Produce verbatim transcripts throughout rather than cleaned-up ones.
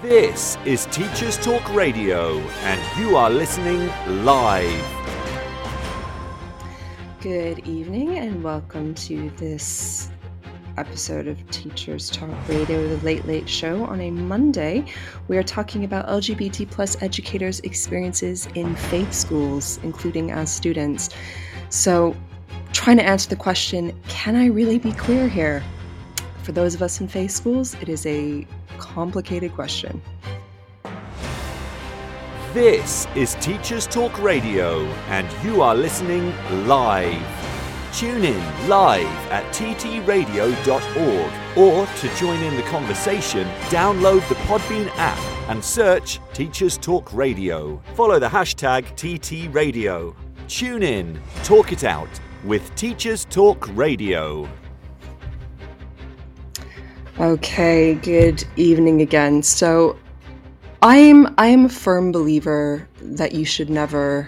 This is Teachers Talk Radio, and you are listening live. Good evening, and welcome to this episode of Teachers Talk Radio, the Late Late Show on a Monday. We are talking about L G B T plus educators' experiences in faith schools, including as students. So, trying to answer the question, can I really be queer here? For those of us in faith schools, it is a complicated question. This is Teachers Talk Radio, and you are listening live. Tune in live at t t radio dot org, or to join in the conversation, download the Podbean app and search Teachers Talk Radio. Follow the hashtag T T Radio. Tune in, talk it out with Teachers Talk Radio. Okay, good evening again. So I'm I'm a firm believer that you should never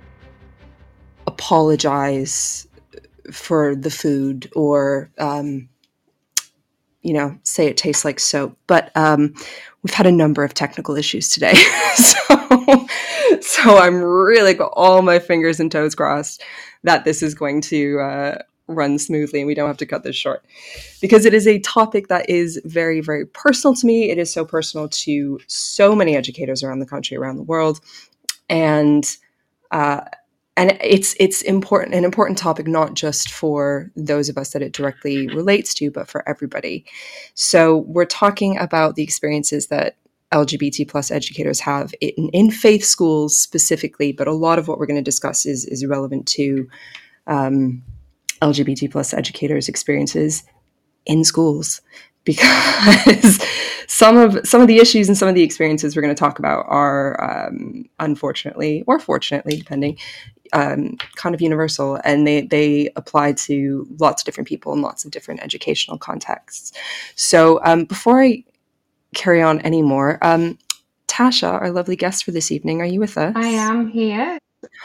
apologize for the food or um, you know, say it tastes like soap. But um, we've had a number of technical issues today, so so I'm really got all my fingers and toes crossed that this is going to uh, run smoothly and we don't have to cut this short, because it is a topic that is very, very personal to me. It is so personal to so many educators around the country, around the world, and uh, and it's it's important an important topic, not just for those of us that it directly relates to, but for everybody. So we're talking about the experiences that L G B T plus educators have in, in faith schools specifically, but a lot of what we're going to discuss is is relevant to um, L G B T plus educators' experiences in schools, because some of some of the issues and some of the experiences we're going to talk about are um, unfortunately, or fortunately, depending, um, kind of universal, and they they apply to lots of different people in lots of different educational contexts. So um, before I carry on anymore, um, Tasha, our lovely guest for this evening, are you with us? I am here.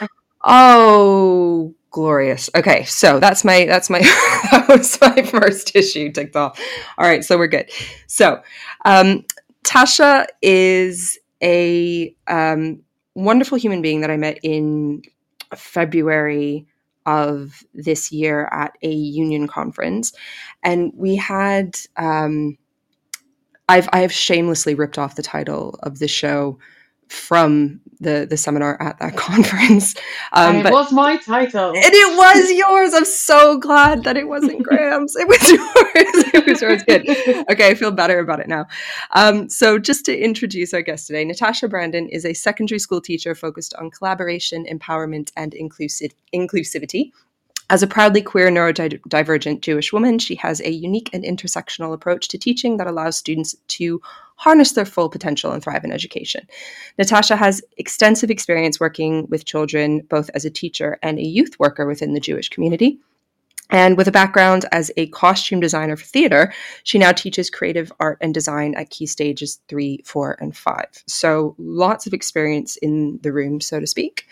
Oh, glorious. Okay, so that's my that's my that was my first issue ticked off. All right, so we're good. So um, Tasha is a um, wonderful human being that I met in February of this year at a union conference, and we had um, I've I've shamelessly ripped off the title of the show from the the seminar at that conference. Um, and it but, was my title. And it was yours. I'm so glad that it wasn't Graham's. It was yours. It was yours. Good. Okay, I feel better about it now. Um, so just to introduce our guest today, Natasha Brandon is a secondary school teacher focused on collaboration, empowerment, and inclusive inclusivity. As a proudly queer, neurodivergent Jewish woman, she has a unique and intersectional approach to teaching that allows students to harness their full potential and thrive in education. Natasha has extensive experience working with children, both as a teacher and a youth worker within the Jewish community. And with a background as a costume designer for theater, she now teaches creative art and design at key stages three, four, and five. So lots of experience in the room, so to speak.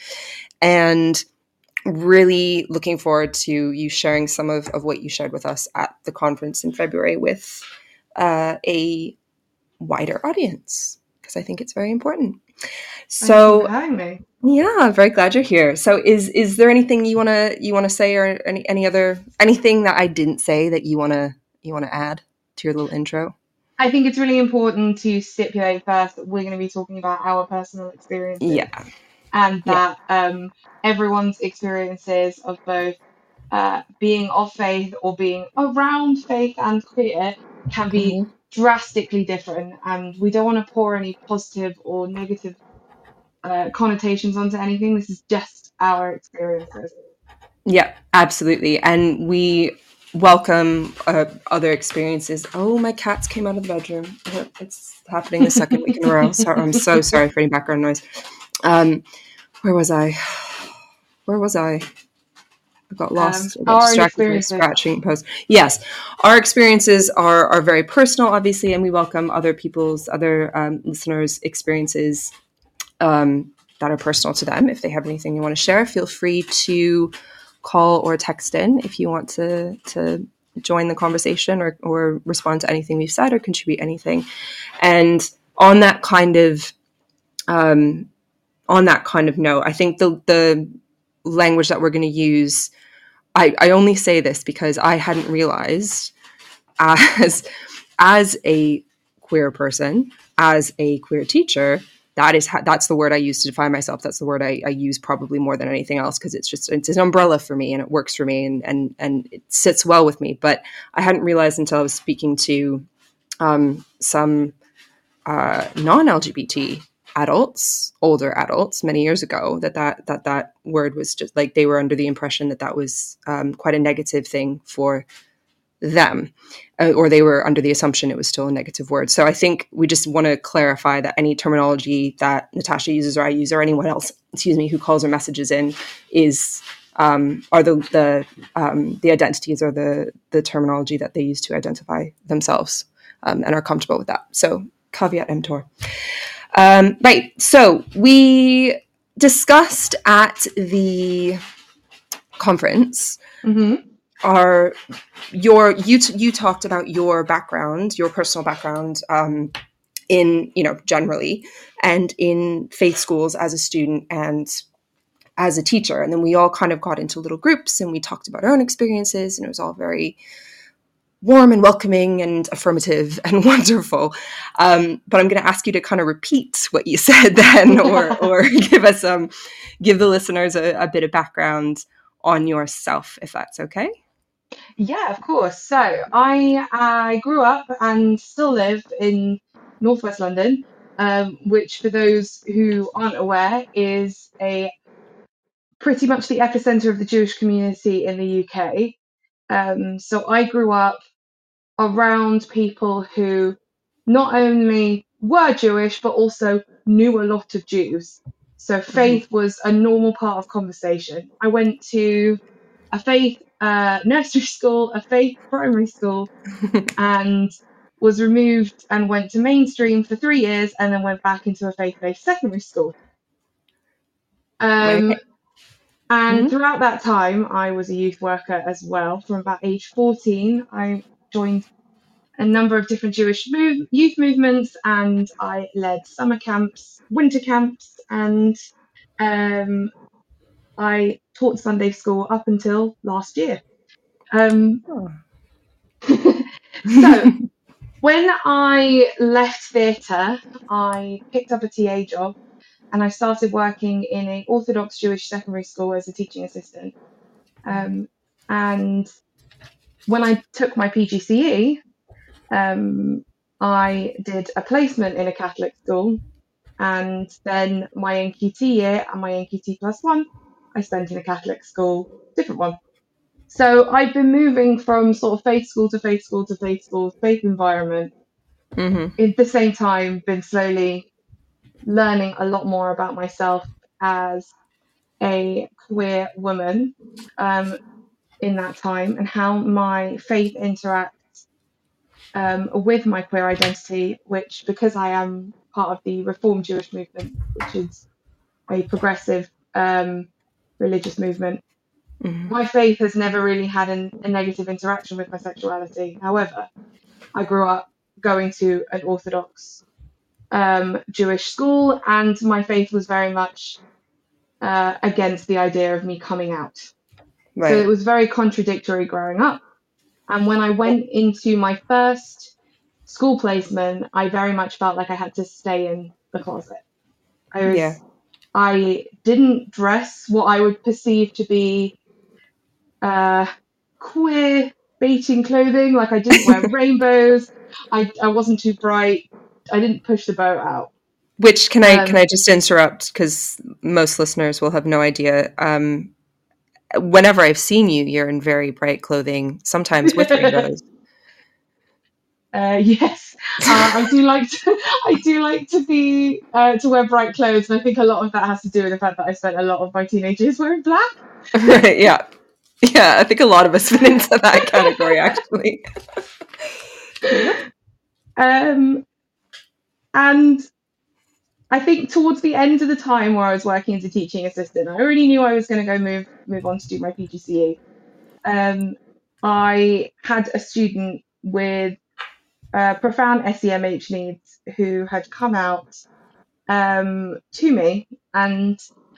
And really looking forward to you sharing some of, of what you shared with us at the conference in February with uh, a wider audience, because I think it's very important. So, Thank you for having me. Yeah, I'm very glad you're here. So, is is there anything you wanna you wanna say, or any any other anything that I didn't say that you wanna you wanna add to your little intro? I think it's really important to stipulate first that we're going to be talking about our personal experiences. Yeah. And that yeah. um, everyone's experiences of both uh, being of faith or being around faith and queer can be mm-hmm. drastically different. And we don't want to pour any positive or negative uh, connotations onto anything. This is just our experiences. Yeah, absolutely. And we welcome uh, other experiences. Oh, my cats came out of the bedroom. It's happening the second week in a row. So I'm so sorry for any background noise. Um, where was I? Where was I? I got lost. Um, I got distracted by scratching post. Yes, our experiences are are very personal, obviously, and we welcome other people's, other um, listeners' experiences um, that are personal to them. If they have anything you want to share, feel free to call or text in if you want to to join the conversation or or respond to anything we've said or contribute anything. And on that kind of um, on that kind of note, I think the the language that we're going to use, I, I only say this because I hadn't realized as as a queer person, as a queer teacher, that is ha- that's the word I use to define myself. That's the word I, I use probably more than anything else, because it's just it's an umbrella for me and it works for me and and and it sits well with me. But I hadn't realized until I was speaking to um, some uh, non-L G B T adults, older adults, many years ago, that that that that word was just like they were under the impression that that was um, quite a negative thing for them, uh, or they were under the assumption it was still a negative word. So I think we just want to clarify that any terminology that Natasha uses or I use or anyone else, excuse me, who calls her messages in is um, are the the um, the identities or the the terminology that they use to identify themselves um, and are comfortable with that. So caveat emptor. Um, right. So we discussed at the conference. Mm-hmm. Are your you t- you talked about your background, your personal background um, in, you know, generally, and in faith schools as a student and as a teacher, and then we all kind of got into little groups and we talked about our own experiences, and it was all very warm and welcoming and affirmative and wonderful. Um, but I'm going to ask you to kind of repeat what you said then, or or give us um give the listeners a, a bit of background on yourself, if that's okay. Yeah, of course. So I I grew up and still live in Northwest London, um, which for those who aren't aware is a pretty much the epicenter of the Jewish community in the U K. Um, so I grew up around people who not only were Jewish but also knew a lot of Jews. So faith was a normal part of conversation. I went to a faith uh, nursery school, a faith primary school, and was removed and went to mainstream for three years and then went back into a faith-based secondary school. Um, Right. and Mm-hmm. throughout that time, I was a youth worker as well. From about age fourteen, I joined a number of different Jewish move, youth movements, and I led summer camps, winter camps, and um, I taught Sunday school up until last year. Um, Oh. so when I left theatre, I picked up a T A job and I started working in an Orthodox Jewish secondary school as a teaching assistant. Um, and when I took my P G C E, um, I did a placement in a Catholic school, and then my N Q T year and my N Q T plus one, I spent in a Catholic school, different one. So I've been moving from sort of faith school to faith school to faith school, faith environment. Mm-hmm. At the same time, been slowly learning a lot more about myself as a queer woman um, in that time, and how my faith interacts um, with my queer identity, which, because I am part of the Reformed Jewish movement, which is a progressive um, religious movement, Mm-hmm. my faith has never really had an, a negative interaction with my sexuality. However, I grew up going to an Orthodox um, Jewish school, and my faith was very much uh, against the idea of me coming out. So it Right. was very contradictory growing up. And when I went into my first school placement, I very much felt like I had to stay in the closet. I Yeah. was, I didn't dress what I would perceive to be uh, queer baiting clothing. Like, I didn't wear rainbows. I, I wasn't too bright. I didn't push the boat out. Which can I can Um, I just interrupt, because most listeners will have no idea. Um, whenever I've seen you, you're in very bright clothing, sometimes with rainbows. Uh, yes, uh, I do like to. I do like to be uh, to wear bright clothes, and I think a lot of that has to do with the fact that I spent a lot of my teenage years wearing black. Right. Yeah. Yeah. I think a lot of us fit into that category, actually. Yep. Um, and I think towards the end of the time where I was working as a teaching assistant, I already knew I was going to go move move on to do my P G C E. Um, I had a student with uh, profound S E M H needs who had come out um, to me, and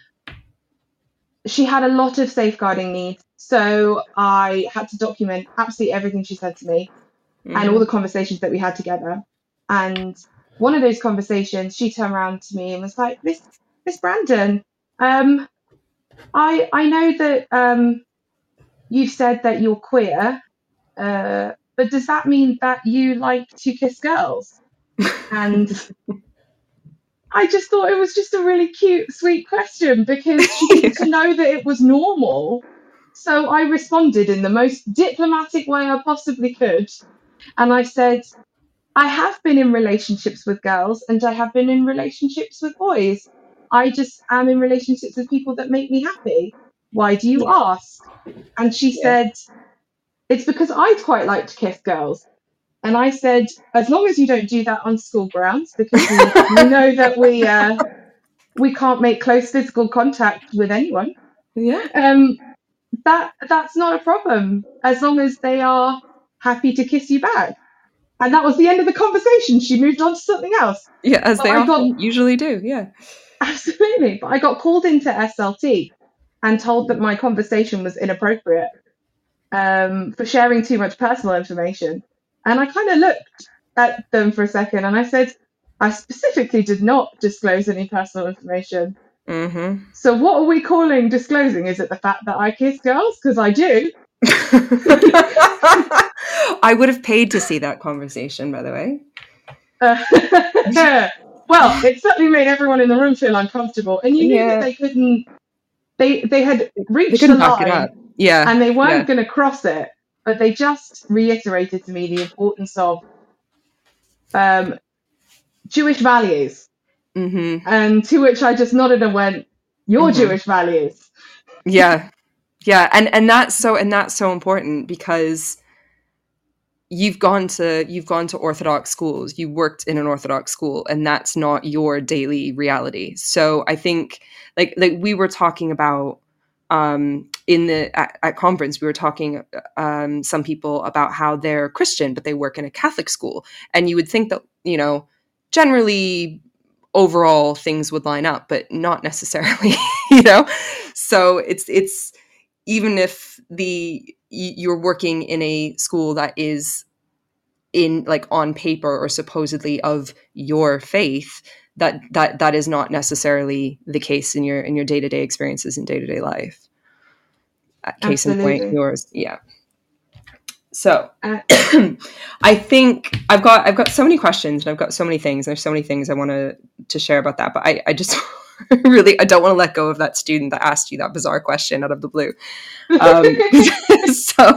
she had a lot of safeguarding needs. So I had to document absolutely everything she said to me Mm-hmm. and all the conversations that we had together. And one of those conversations, she turned around to me and was like, Miss Miss Brandon, um, I I know that um, you've said that you're queer, uh, but does that mean that you like to kiss girls? And I just thought it was just a really cute, sweet question because she needed to know that it was normal. So I responded in the most diplomatic way I possibly could. And I said, I have been in relationships with girls and I have been in relationships with boys. I just am in relationships with people that make me happy. Why do you Yeah. ask? And she Yeah. said, it's because I'd quite like to kiss girls. And I said, as long as you don't do that on school grounds, because we, we know that we uh, we can't make close physical contact with anyone. Yeah. Um, that that's not a problem as long as they are happy to kiss you back. And that was the end of the conversation. She moved on to something else. Yeah, as But they I often got usually do. Yeah. absolutely, but I got called into S L T and told that my conversation was inappropriate um, for sharing too much personal information. And I kind of looked at them for a second and I said, I specifically did not disclose any personal information. Mm-hmm. So what are we calling disclosing? Is it the fact that I kiss girls? Because I do. I would have paid to see that conversation, by the way. Uh, well, it certainly made everyone in the room feel uncomfortable. And you knew Yeah. that they couldn't, they, they had They reached the couldn't back it up. line Yeah. and they weren't Yeah. going to cross it, but they just reiterated to me the importance of um, Jewish values. Mm-hmm. And to which I just nodded and went, your Mm-hmm. Jewish values. Yeah. Yeah. And and that's so and that's so important because you've gone to you've gone to Orthodox schools, you worked in an Orthodox school, and that's not your daily reality. So I think like like we were talking about um, in the at, at conference, we were talking um, some people about how they're Christian, but they work in a Catholic school, and you would think that you know generally overall things would line up, but not necessarily, you know. So it's it's even if the you're working in a school that is in like on paper or supposedly of your faith, that that that is not necessarily the case in your in your day-to-day experiences in day-to-day life. Uh, case in point, Absolutely. yours. Yeah. So Uh, I think I've got I've got so many questions and I've got so many things. There's so many things I want to to share about that, but I, I just really I don't want to let go of that student that asked you that bizarre question out of the blue. Um, so,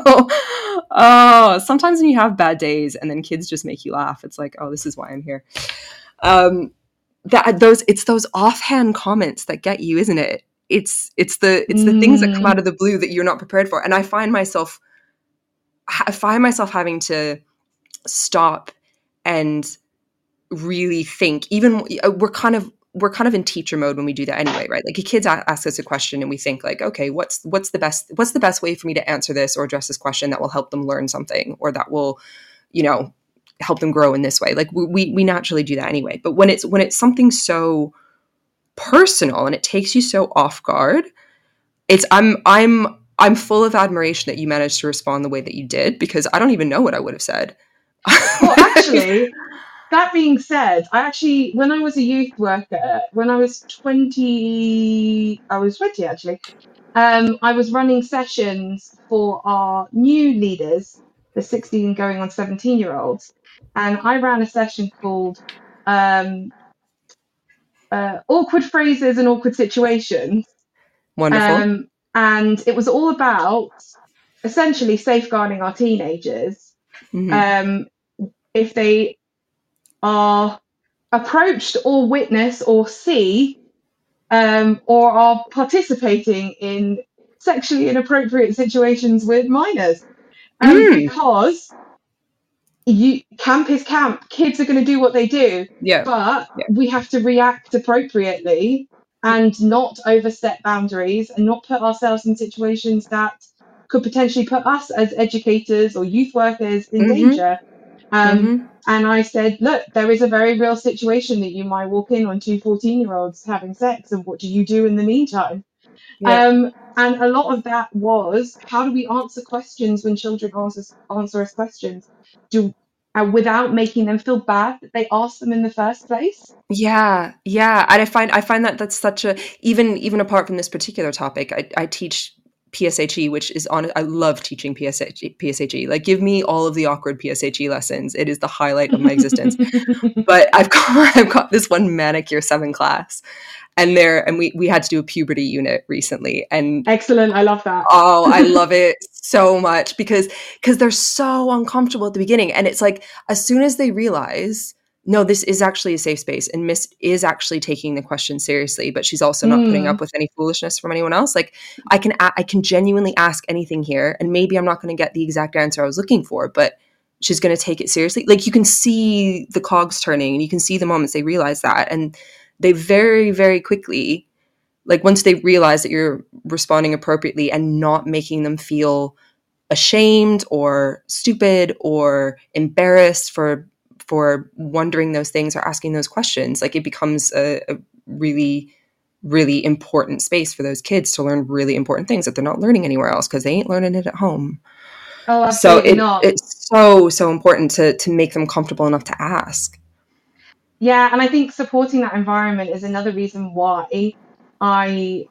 oh, sometimes when you have bad days and then kids just make you laugh, it's like, oh, this is why I'm here. Um, that those it's those offhand comments that get you, isn't it? It's it's the it's the mm. things that come out of the blue that you're not prepared for, and I find myself. I find myself having to stop and really think. Even we're kind of we're kind of in teacher mode when we do that anyway, right? Like, kids ask us a question and we think like, okay, what's what's the best what's the best way for me to answer this or address this question that will help them learn something or that will, you know, help them grow in this way. Like we we naturally do that anyway. But when it's when it's something so personal and it takes you so off guard, it's I'm I'm I'm full of admiration that you managed to respond the way that you did, because I don't even know what I would have said. Well, actually, that being said, I actually, when I was a youth worker, when I was twenty, I was twenty actually, um, I was running sessions for our new leaders, the sixteen going on seventeen year olds. And I ran a session called um, uh, Awkward Phrases and Awkward Situations. Wonderful. Um, and it was all about essentially safeguarding our teenagers. Mm-hmm. Um, if they are approached or witness or see um, or are participating in sexually inappropriate situations with minors. Um, mm. Because you camp is camp. Kids are going to do what they do. Yeah. But yeah. we have to react appropriately and not overstep boundaries and not put ourselves in situations that could potentially put us as educators or youth workers in mm-hmm. danger. Um, Mm-hmm. and I said, look, there is a very real situation that you might walk in on two fourteen year olds having sex, and what do you do in the meantime? Yep. Um, and a lot of that was, how do we answer questions when children answer, answer us questions? Do uh, Without making them feel bad that they asked them in the first place. Yeah, yeah. And I find I find that that's such a even even apart from this particular topic, I, I teach P S H E, which is on. I love teaching P S H E, P S H E. Like, give me all of the awkward P S H E lessons. It is the highlight of my existence. But I've got I've got this one manic year seven class, and there and we we had to do a puberty unit recently, and Excellent. I love that. oh, I love it so much because because they're so uncomfortable at the beginning, and it's like as soon as they realize, no, this is actually a safe space, and Miss is actually taking the question seriously, but she's also not putting up Mm. with any foolishness from anyone else. Like, I can a- I can genuinely ask anything here, and maybe I'm not going to get the exact answer I was looking for, but she's going to take it seriously. Like, you can see the cogs turning, and you can see the moments they realize that, and they very, very quickly, like once they realize that you're responding appropriately and not making them feel ashamed or stupid or embarrassed for for wondering those things or asking those questions, like it becomes a, a really, really important space for those kids to learn really important things that they're not learning anywhere else because they ain't learning it at home. Oh, So absolutely it not. it's so, so important to to make them comfortable enough to ask. Yeah, and I think supporting that environment is another reason why I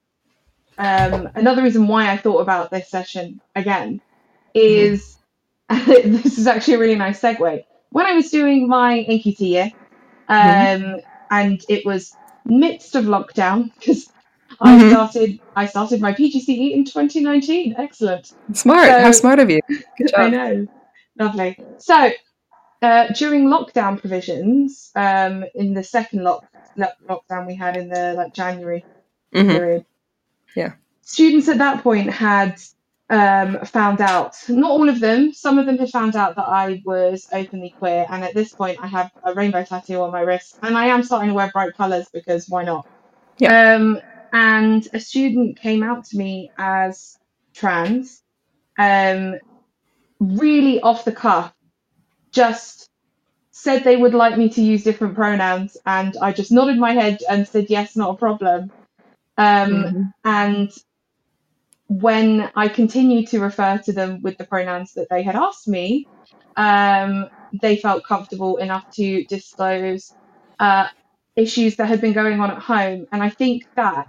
um another reason why I thought about this session again Mm-hmm. is this is actually a really nice segue. When I was doing my A Q T year, Mm-hmm. um, and it was midst of lockdown because I Mm-hmm. started I started my P G C E in twenty nineteen. Excellent. Smart. How So smart of you. Good I job. know, lovely. So uh, during lockdown provisions, um, in the second lock, lock lockdown we had in the like January Mm-hmm. period, Yeah. students at that point had um, found out, not all of them, some of them had found out that I was openly queer. And at this point, I have a rainbow tattoo on my wrist. And I am starting to wear bright colours because why not? Yeah. Um, and a student came out to me as trans, um, really off the cuff, just said they would like me to use different pronouns. And I just nodded my head and said, yes, not a problem. Um, Mm-hmm. and when I continued to refer to them with the pronouns that they had asked me, um, they felt comfortable enough to disclose uh, issues that had been going on at home. And I think that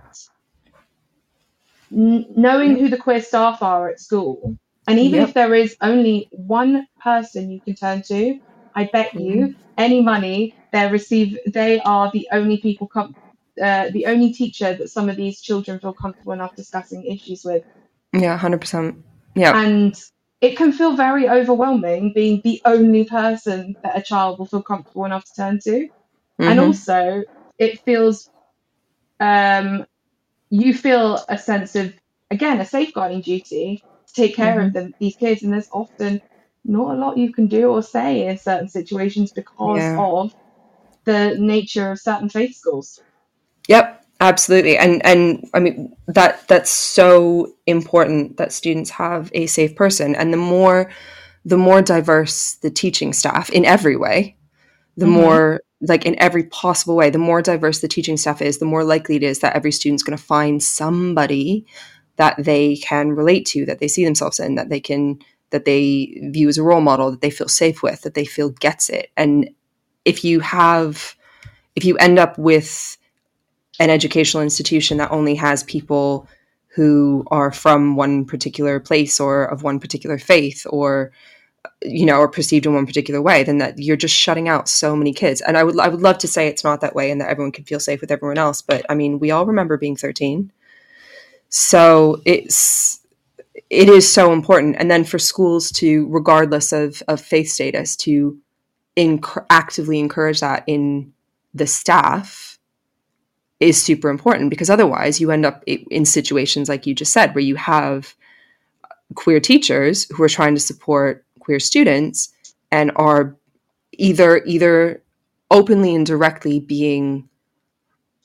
n- knowing Yep. who the queer staff are at school, and even if Yep. there is only one person you can turn to, I bet Mm-hmm. you any money they receive, they are the only people com- uh, the only teacher that some of these children feel comfortable enough discussing issues with. Yeah, one hundred percent. Yeah. And it can feel very overwhelming being the only person that a child will feel comfortable enough to turn to. And Mm-hmm. also, it feels, um, you feel a sense of, again, a safeguarding duty to take care Mm-hmm. of them, these kids. And there's often not a lot you can do or say in certain situations because Yeah. of the nature of certain faith schools. Yep. Absolutely. And and I mean that that's so important that students have a safe person. And the more the more diverse the teaching staff in every way, the Mm-hmm. more like in every possible way, the more diverse the teaching staff is, the more likely it is that every student's going to find somebody that they can relate to, that they see themselves in, that they can that they view as a role model, that they feel safe with, that they feel gets it. And if you have if you end up with an educational institution that only has people who are from one particular place or of one particular faith or you know, or perceived in one particular way, then that you're just shutting out so many kids. And I would I would love to say it's not that way and that everyone can feel safe with everyone else, but I mean, we all remember being thirteen. So it's it is so important. And then for schools to, regardless of, of faith status, to inc- actively encourage that in the staff is super important because otherwise you end up in situations like you just said, where you have queer teachers who are trying to support queer students and are either either openly and directly being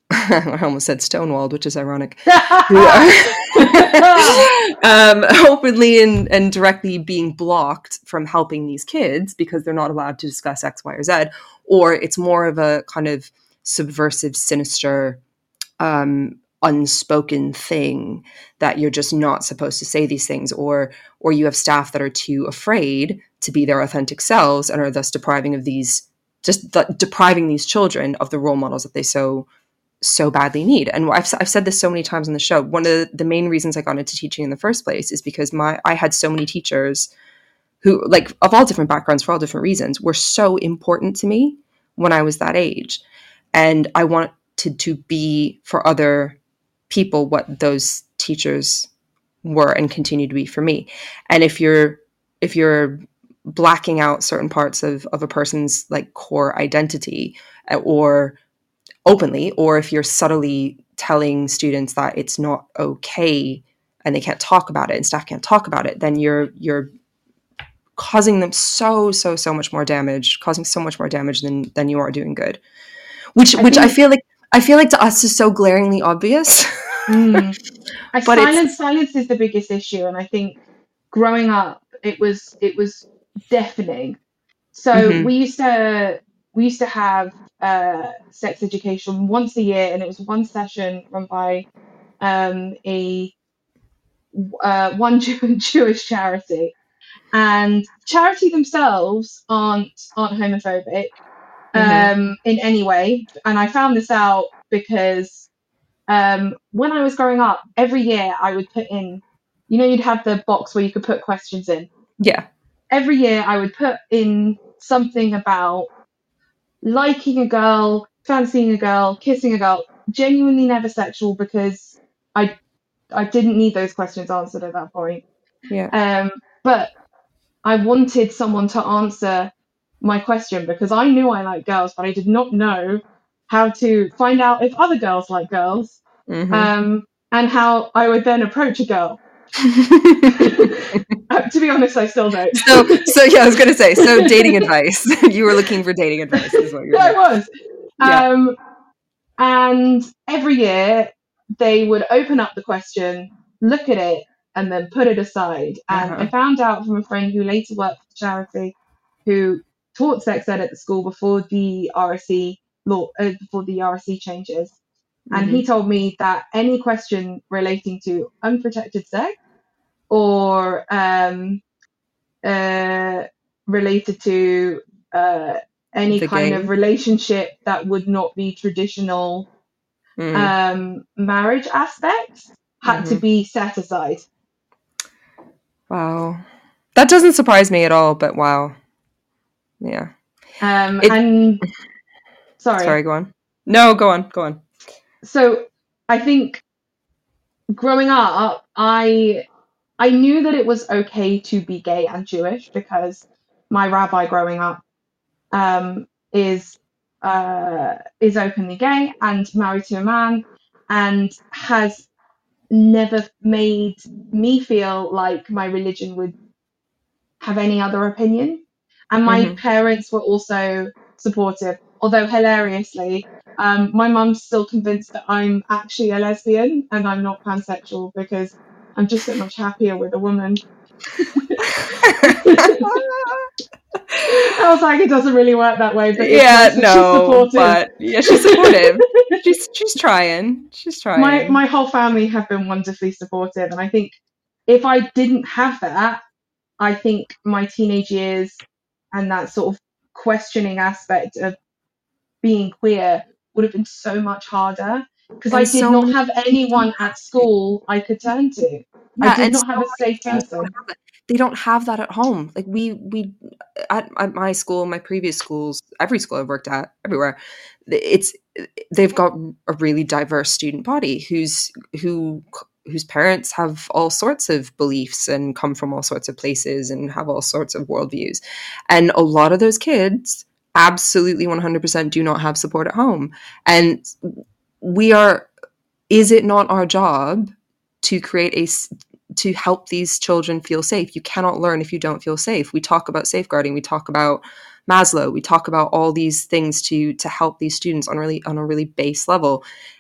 I almost said stonewalled, which is ironic, who are um, openly and, and directly being blocked from helping these kids because they're not allowed to discuss X, Y, or Z, or it's more of a kind of subversive, sinister, um, unspoken thing that you're just not supposed to say these things, or or you have staff that are too afraid to be their authentic selves and are thus depriving of these, just the, depriving these children of the role models that they so so badly need. And I've, I've said this so many times on the show. One of the, the main reasons I got into teaching in the first place is because my I had so many teachers who, like, of all different backgrounds for all different reasons, were so important to me when I was that age. And I wanted to be for other people what those teachers were and continue to be for me. And if you're if you're blacking out certain parts of, of a person's like core identity, or openly, or if you're subtly telling students that it's not okay and they can't talk about it and staff can't talk about it, then you're you're causing them so so so much more damage, causing so much more damage than than you are doing good. Which I which think, I feel like I feel like to us is so glaringly obvious. mm, I, But silence it's silence is the biggest issue, and I think growing up, it was it was deafening. So mhm, we used to we used to have uh, sex education once a year, and it was one session run by um, a uh, one Jew- Jewish charity, and charity themselves aren't aren't homophobic mhm, um, in any way. And I found this out because um, when I was growing up, every year I would put in, you know, you'd have the box where you could put questions in. yeah. Every year I would put in something about liking a girl, fancying a girl, kissing a girl, genuinely never sexual, because I I didn't need those questions answered at that point. Yeah. Um, but I wanted someone to answer my question because I knew I liked girls, but I did not know how to find out if other girls like girls, Mhm. um, and how I would then approach a girl. Uh, to be honest, I still don't. so so yeah, I was gonna say, so dating advice. You were looking for dating advice is what you're I saying. was. Yeah. Um, and every year they would open up the question, look at it, and then put it aside. And I Uh-huh. found out from a friend who later worked for the charity, who taught sex ed at the school before the R S E law, uh, before the R S E changes. And he Mhm. told me that any question relating to unprotected sex, or um, uh, related to uh, any The kind of game. relationship that would not be traditional Mm. um, marriage aspects, had to Mhm. be set aside. Wow. That doesn't surprise me at all, but wow. Yeah. Um, It and Sorry, sorry. go on. No, go on. Go on. So I think growing up, I I knew that it was okay to be gay and Jewish because my rabbi growing up um, is uh, is openly gay and married to a man, and has never made me feel like my religion would have any other opinion. And my Mhm. parents were also supportive, although hilariously, um, my mum's still convinced that I'm actually a lesbian and I'm not pansexual because I'm just so much happier with a woman. I was like, it doesn't really work that way, but it's Yeah, nice that she's no, supportive. but yeah, she's supportive. She's she's trying. She's my trying. my whole family have been wonderfully supportive, and I think if I didn't have that, I think my teenage years and that sort of questioning aspect of being queer would have been so much harder because I And did so not many have anyone at school I could turn to. I Yeah, did and not so have a many safe schools don't person. have that. They don't have that at home. Like we we at, at my school, my previous schools, every school I've worked at, everywhere, it's they've got a really diverse student body who's who whose parents have all sorts of beliefs and come from all sorts of places and have all sorts of worldviews. And a lot of those kids absolutely one hundred percent do not have support at home. And we are, is it not our job to create a to help these children feel safe? You cannot learn if you don't feel safe. We talk about safeguarding, we talk about Maslow, we talk about all these things to to help these students on really on a really base level.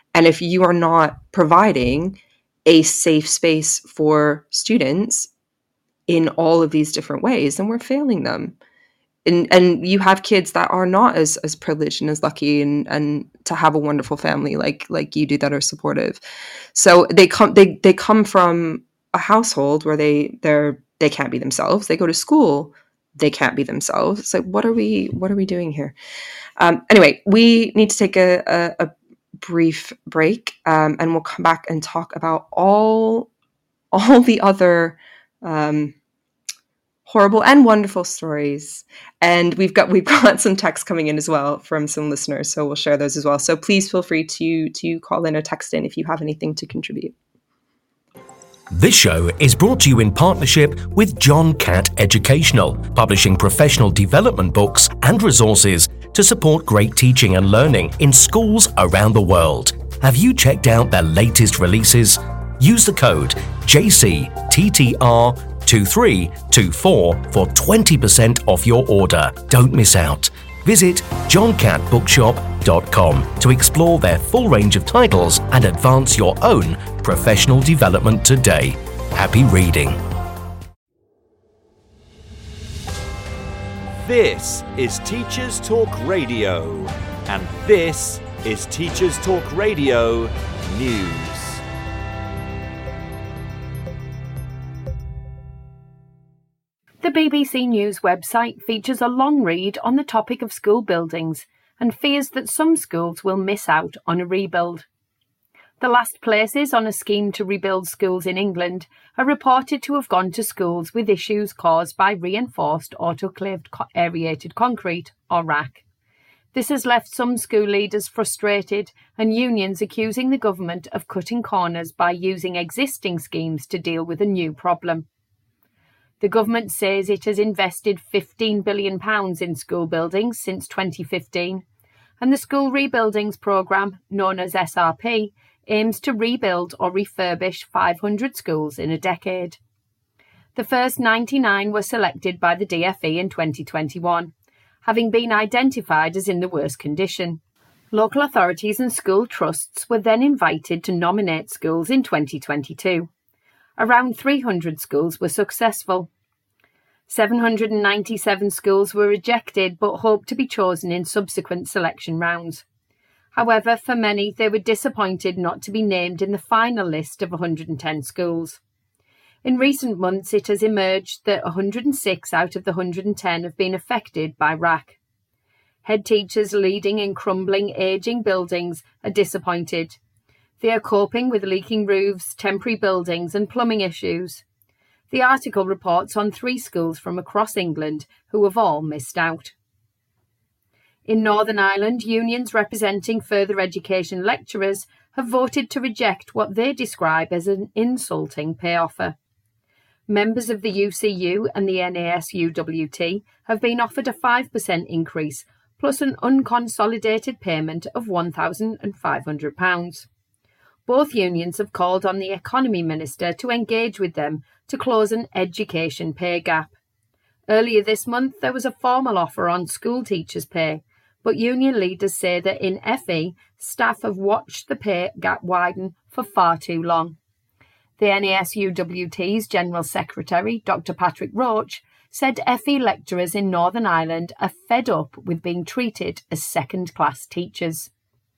And if you are not providing a safe space for students in all of these different ways, then we're failing them. And and you have kids that are not as as privileged and as lucky and and to have a wonderful family like like you do that are supportive. So they come they they come from a household where they they're they can't be themselves. They go to school, they can't be themselves. It's like, what are we what are we doing here? Um, anyway, we need to take a, a, a brief break, um, and we'll come back and talk about all all the other um, horrible and wonderful stories. And we've got we've got some texts coming in as well from some listeners, so we'll share those as well. So please feel free to to call in or text in if you have anything to contribute. This show is brought to you in partnership with John Catt Educational, publishing professional development books and resources to support great teaching and learning in schools around the world. Have you checked out their latest releases? Use the code J C T T R two three two four for twenty percent off your order. Don't miss out. Visit john catt bookshop dot com to explore their full range of titles and advance your own professional development today. Happy reading. This is Teachers Talk Radio, and this is Teachers Talk Radio News. The B B C News website features a long read on the topic of school buildings and fears that some schools will miss out on a rebuild. The last places on a scheme to rebuild schools in England are reported to have gone to schools with issues caused by reinforced autoclaved aerated concrete, or R A C. This has left some school leaders frustrated and unions accusing the government of cutting corners by using existing schemes to deal with a new problem. The government says it has invested fifteen billion pounds in school buildings since twenty fifteen, and the School Rebuildings Programme, known as S R P, aims to rebuild or refurbish five hundred schools in a decade. The first ninety-nine were selected by the D F E in twenty twenty-one, having been identified as in the worst condition. Local authorities and school trusts were then invited to nominate schools in twenty twenty-two. Around three hundred schools were successful. seven hundred ninety-seven schools were rejected but hoped to be chosen in subsequent selection rounds. However, for many, they were disappointed not to be named in the final list of one hundred ten schools. In recent months, it has emerged that one hundred six out of the one hundred ten have been affected by R A C. Head teachers leading in crumbling, ageing buildings are disappointed. They are coping with leaking roofs, temporary buildings and plumbing issues. The article reports on three schools from across England who have all missed out. In Northern Ireland, unions representing further education lecturers have voted to reject what they describe as an insulting pay offer. Members of the U C U and the N A S U W T have been offered a five percent increase plus an unconsolidated payment of one thousand five hundred pounds. Both unions have called on the Economy Minister to engage with them to close an education pay gap. Earlier this month, there was a formal offer on school teachers' pay, but union leaders say that in F E, staff have watched the pay gap widen for far too long. The N A S U W T's General Secretary, Doctor Patrick Roach, said F E lecturers in Northern Ireland are fed up with being treated as second-class teachers.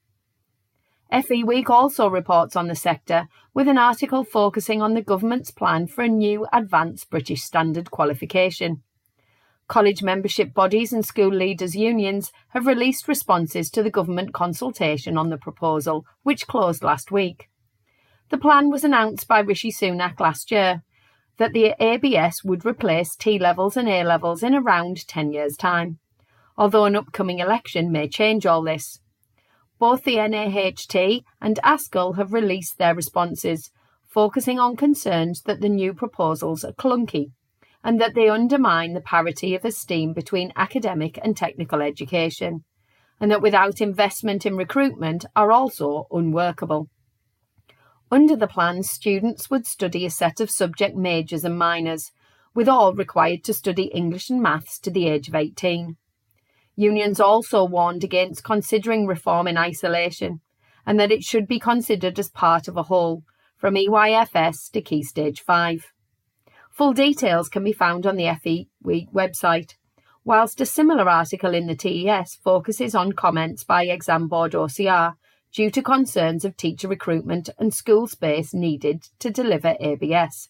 F E Week also reports on the sector with an article focusing on the government's plan for a new Advanced British Standard qualification. College membership bodies and school leaders' unions have released responses to the government consultation on the proposal, which closed last week. The plan was announced by Rishi Sunak last year, that the A B S would replace T-levels and A-levels in around ten years' time, although an upcoming election may change all this. Both the N A H T and ASCL have released their responses, focusing on concerns that the new proposals are clunky and that they undermine the parity of esteem between academic and technical education, and that without investment in recruitment are also unworkable. Under the plan, students would study a set of subject majors and minors, with all required to study English and maths to the age of eighteen. Unions also warned against considering reform in isolation, and that it should be considered as part of a whole, from E Y F S to Key Stage five. Full details can be found on the F E Week website, whilst a similar article in the T E S focuses on comments by Exam Board O C R due to concerns of teacher recruitment and school space needed to deliver A B S.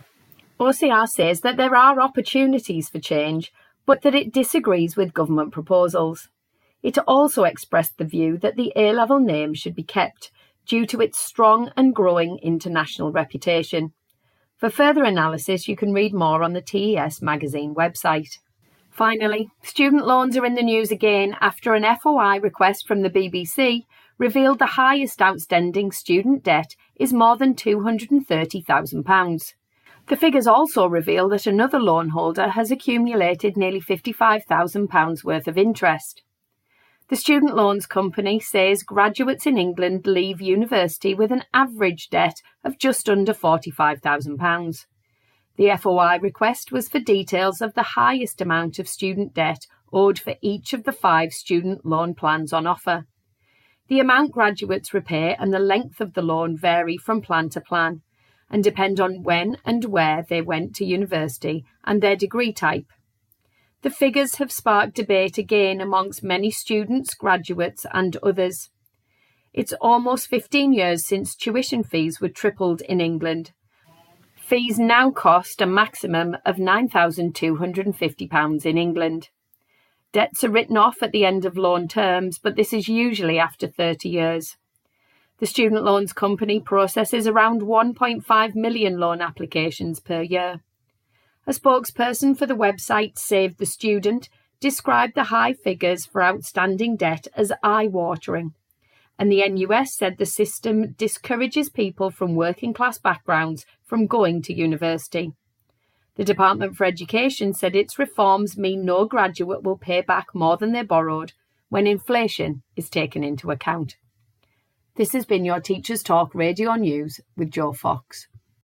O C R says that there are opportunities for change, but that it disagrees with government proposals. It also expressed the view that the A-level name should be kept due to its strong and growing international reputation. For further analysis, you can read more on the T E S magazine website. Finally, student loans are in the news again after an F O I request from the B B C revealed the highest outstanding student debt is more than two hundred thirty thousand pounds. The figures also reveal that another loan holder has accumulated nearly fifty-five thousand pounds worth of interest. The Student Loans Company says graduates in England leave university with an average debt of just under forty-five thousand pounds. The F O I request was for details of the highest amount of student debt owed for each of the five student loan plans on offer. The amount graduates repay and the length of the loan vary from plan to plan and depend on when and where they went to university and their degree type. The figures have sparked debate again amongst many students, graduates and others. It's almost fifteen years since tuition fees were tripled in England. Fees now cost a maximum of nine thousand two hundred fifty pounds in England. Debts are written off at the end of loan terms, but this is usually after thirty years. The Student Loans Company processes around one point five million loan applications per year. A spokesperson for the website Save the Student described the high figures for outstanding debt as eye-watering, and the N U S said the system discourages people from working-class backgrounds from going to university. The Department for Education said its reforms mean no graduate will pay back more than they borrowed when inflation is taken into account. This has been your Teachers Talk Radio News with Jo Fox.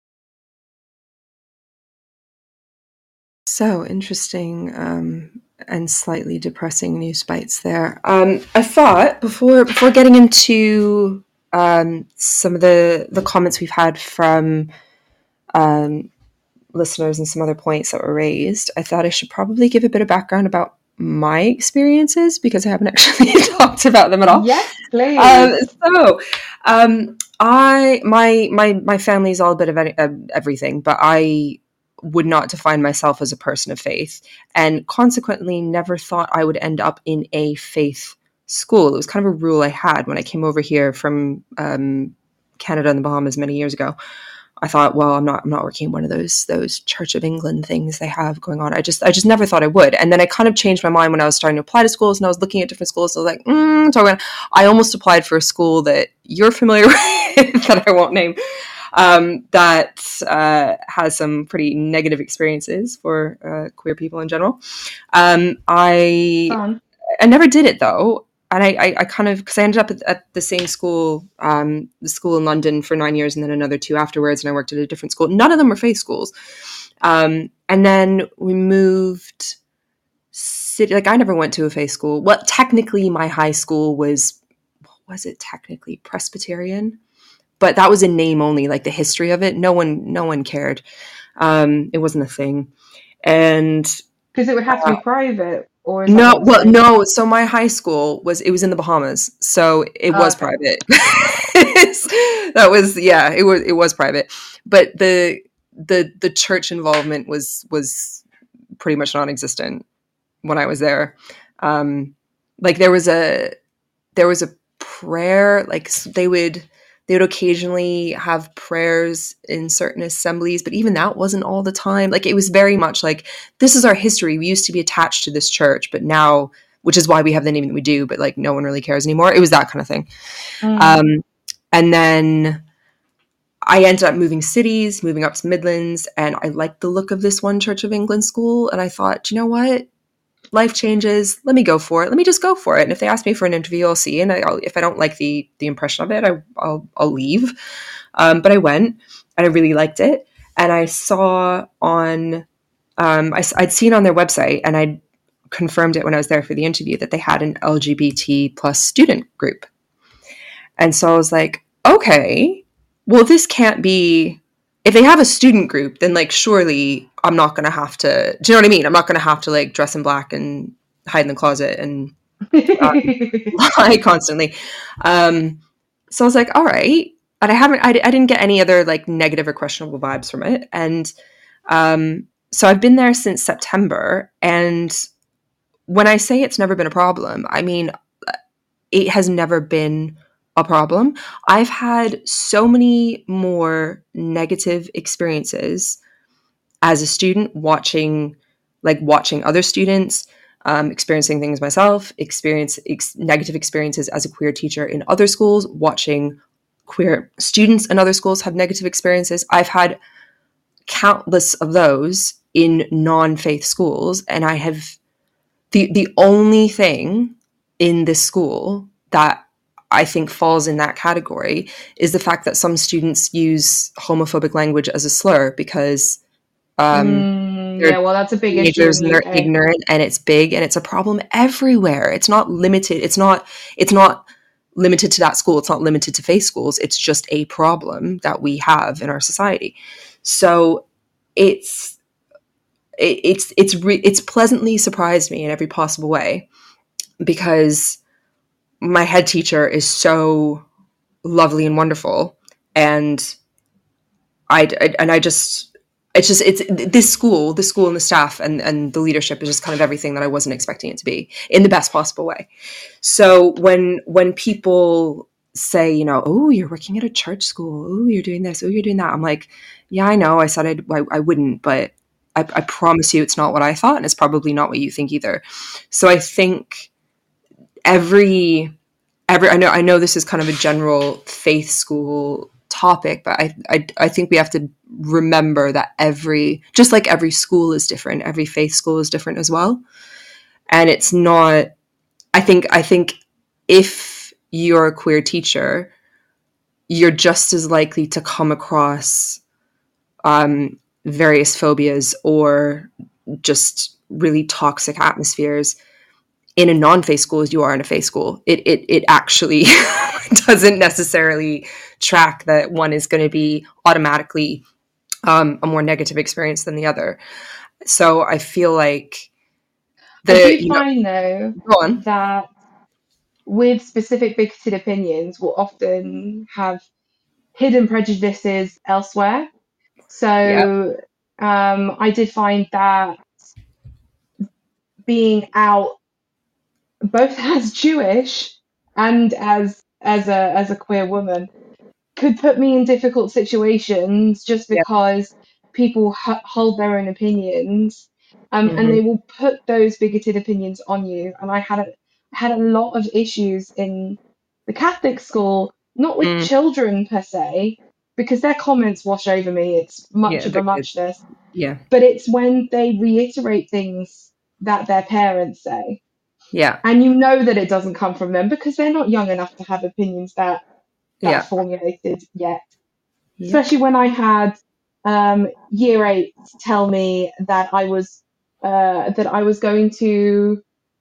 So interesting um, and slightly depressing news bites there. Um, I thought before before getting into um, some of the, the comments we've had from um, listeners and some other points that were raised, I thought I should probably give a bit of background about my experiences because I haven't actually talked about them at all. Yes, please. Um, so um, I my my my family is all a bit of any, uh, everything, but I would not define myself as a person of faith and consequently never thought I would end up in a faith school. It was kind of a rule I had when I came over here from um, Canada and the Bahamas many years ago. I thought, well, I'm not I'm not working in one of those those Church of England things they have going on. I just I just never thought I would. And then I kind of changed my mind when I was starting to apply to schools and I was looking at different schools. So I was like, mm, so I almost applied for a school that you're familiar with that I won't name. Um, that uh, has some pretty negative experiences for uh, queer people in general. Um, I um. I never did it though, and I, I, I kind of because I ended up at, at the same school, um, the school in London for nine years, and then another two afterwards, and I worked at a different school. None of them were faith schools, um, and then we moved. City, like I never went to a faith school. Well, technically, my high school was what was it technically Presbyterian? But that was in name only, like the history of it. No one, no one cared. Um, it wasn't a thing. And because it would have to uh, be private or no, well, no. So my high school was, it was in the Bahamas. So it oh, was okay. private. That was, yeah, it was, it was private. But the, the, the church involvement was, was pretty much non-existent when I was there. Um, like there was a, there was a prayer, like they would, They would occasionally have prayers in certain assemblies, but even that wasn't all the time. Like it was very much like, this is our history. We used to be attached to this church, but now, which is why we have the name that we do, but like no one really cares anymore. It was that kind of thing. Mm. Um, and then I ended up moving cities, moving up to Midlands, and I liked the look of this one Church of England school. And I thought, you know what? Life changes. Let me go for it. Let me just go for it. And if they ask me for an interview, I'll see. And I, I'll, if I don't like the the impression of it, I, I'll I'll leave. Um, but I went, and I really liked it. And I saw on, um, I, I'd seen on their website, and I confirmed it when I was there for the interview that they had an L G B T plus student group. And so I was like, okay, well, this can't be, if they have a student group, then like, surely I'm not going to have to, do you know what I mean? I'm not going to have to like dress in black and hide in the closet and uh, lie constantly. Um, so I was like, all right. But I haven't, I, I didn't get any other like negative or questionable vibes from it. And um, so I've been there since September. And when I say it's never been a problem, I mean, it has never been a problem. I've had so many more negative experiences as a student watching, like watching other students, um, experiencing things myself, experience ex- negative experiences as a queer teacher in other schools, watching queer students in other schools have negative experiences. I've had countless of those in non-faith schools, and I have the the only thing in this school that I think falls in that category is the fact that some students use homophobic language as a slur because um, Mm, they're yeah, well, that's a big issue teenagers in and the they're U K. ignorant, and it's big, and it's a problem everywhere. It's not limited. It's not. It's not limited to that school. It's not limited to faith schools. It's just a problem that we have in our society. So it's it, it's it's re- it's pleasantly surprised me in every possible way, because my head teacher is so lovely and wonderful, and I, I and I just it's just it's this school, the school and the staff and and the leadership is just kind of everything that I wasn't expecting it to be in the best possible way. So when when people say, you know, oh, you're working at a church school, oh, you're doing this, oh, you're doing that, I'm like, yeah, I know, I said I'd, I I wouldn't, but I, I promise you, it's not what I thought, and it's probably not what you think either. So I think every every I know I know this is kind of a general faith school topic, but I, I I think we have to remember that every just like every school is different, every faith school is different as well. And it's not I think I think if you're a queer teacher, you're just as likely to come across um, various phobias or just really toxic atmospheres in a non-faith school as you are in a faith school. It it it actually doesn't necessarily track that one is going to be automatically um, a more negative experience than the other. So I feel like the I do you know find though go on. that with specific bigoted opinions will often have hidden prejudices elsewhere. Yeah, So um, I did find that being out both as Jewish and as as a as a queer woman could put me in difficult situations just yeah, because people h- hold their own opinions, um, and mm-hmm. they will put those bigoted opinions on you. And I had a had a lot of issues in the Catholic school, not with mm, children per se, because their comments wash over me. It's much yeah, of a the, it, muchness, yeah, but it's when they reiterate things that their parents say, yeah, and you know that it doesn't come from them because they're not young enough to have opinions that that are yeah, formulated yet. yep. Especially when I had um, year eight tell me that I was uh, that I was going to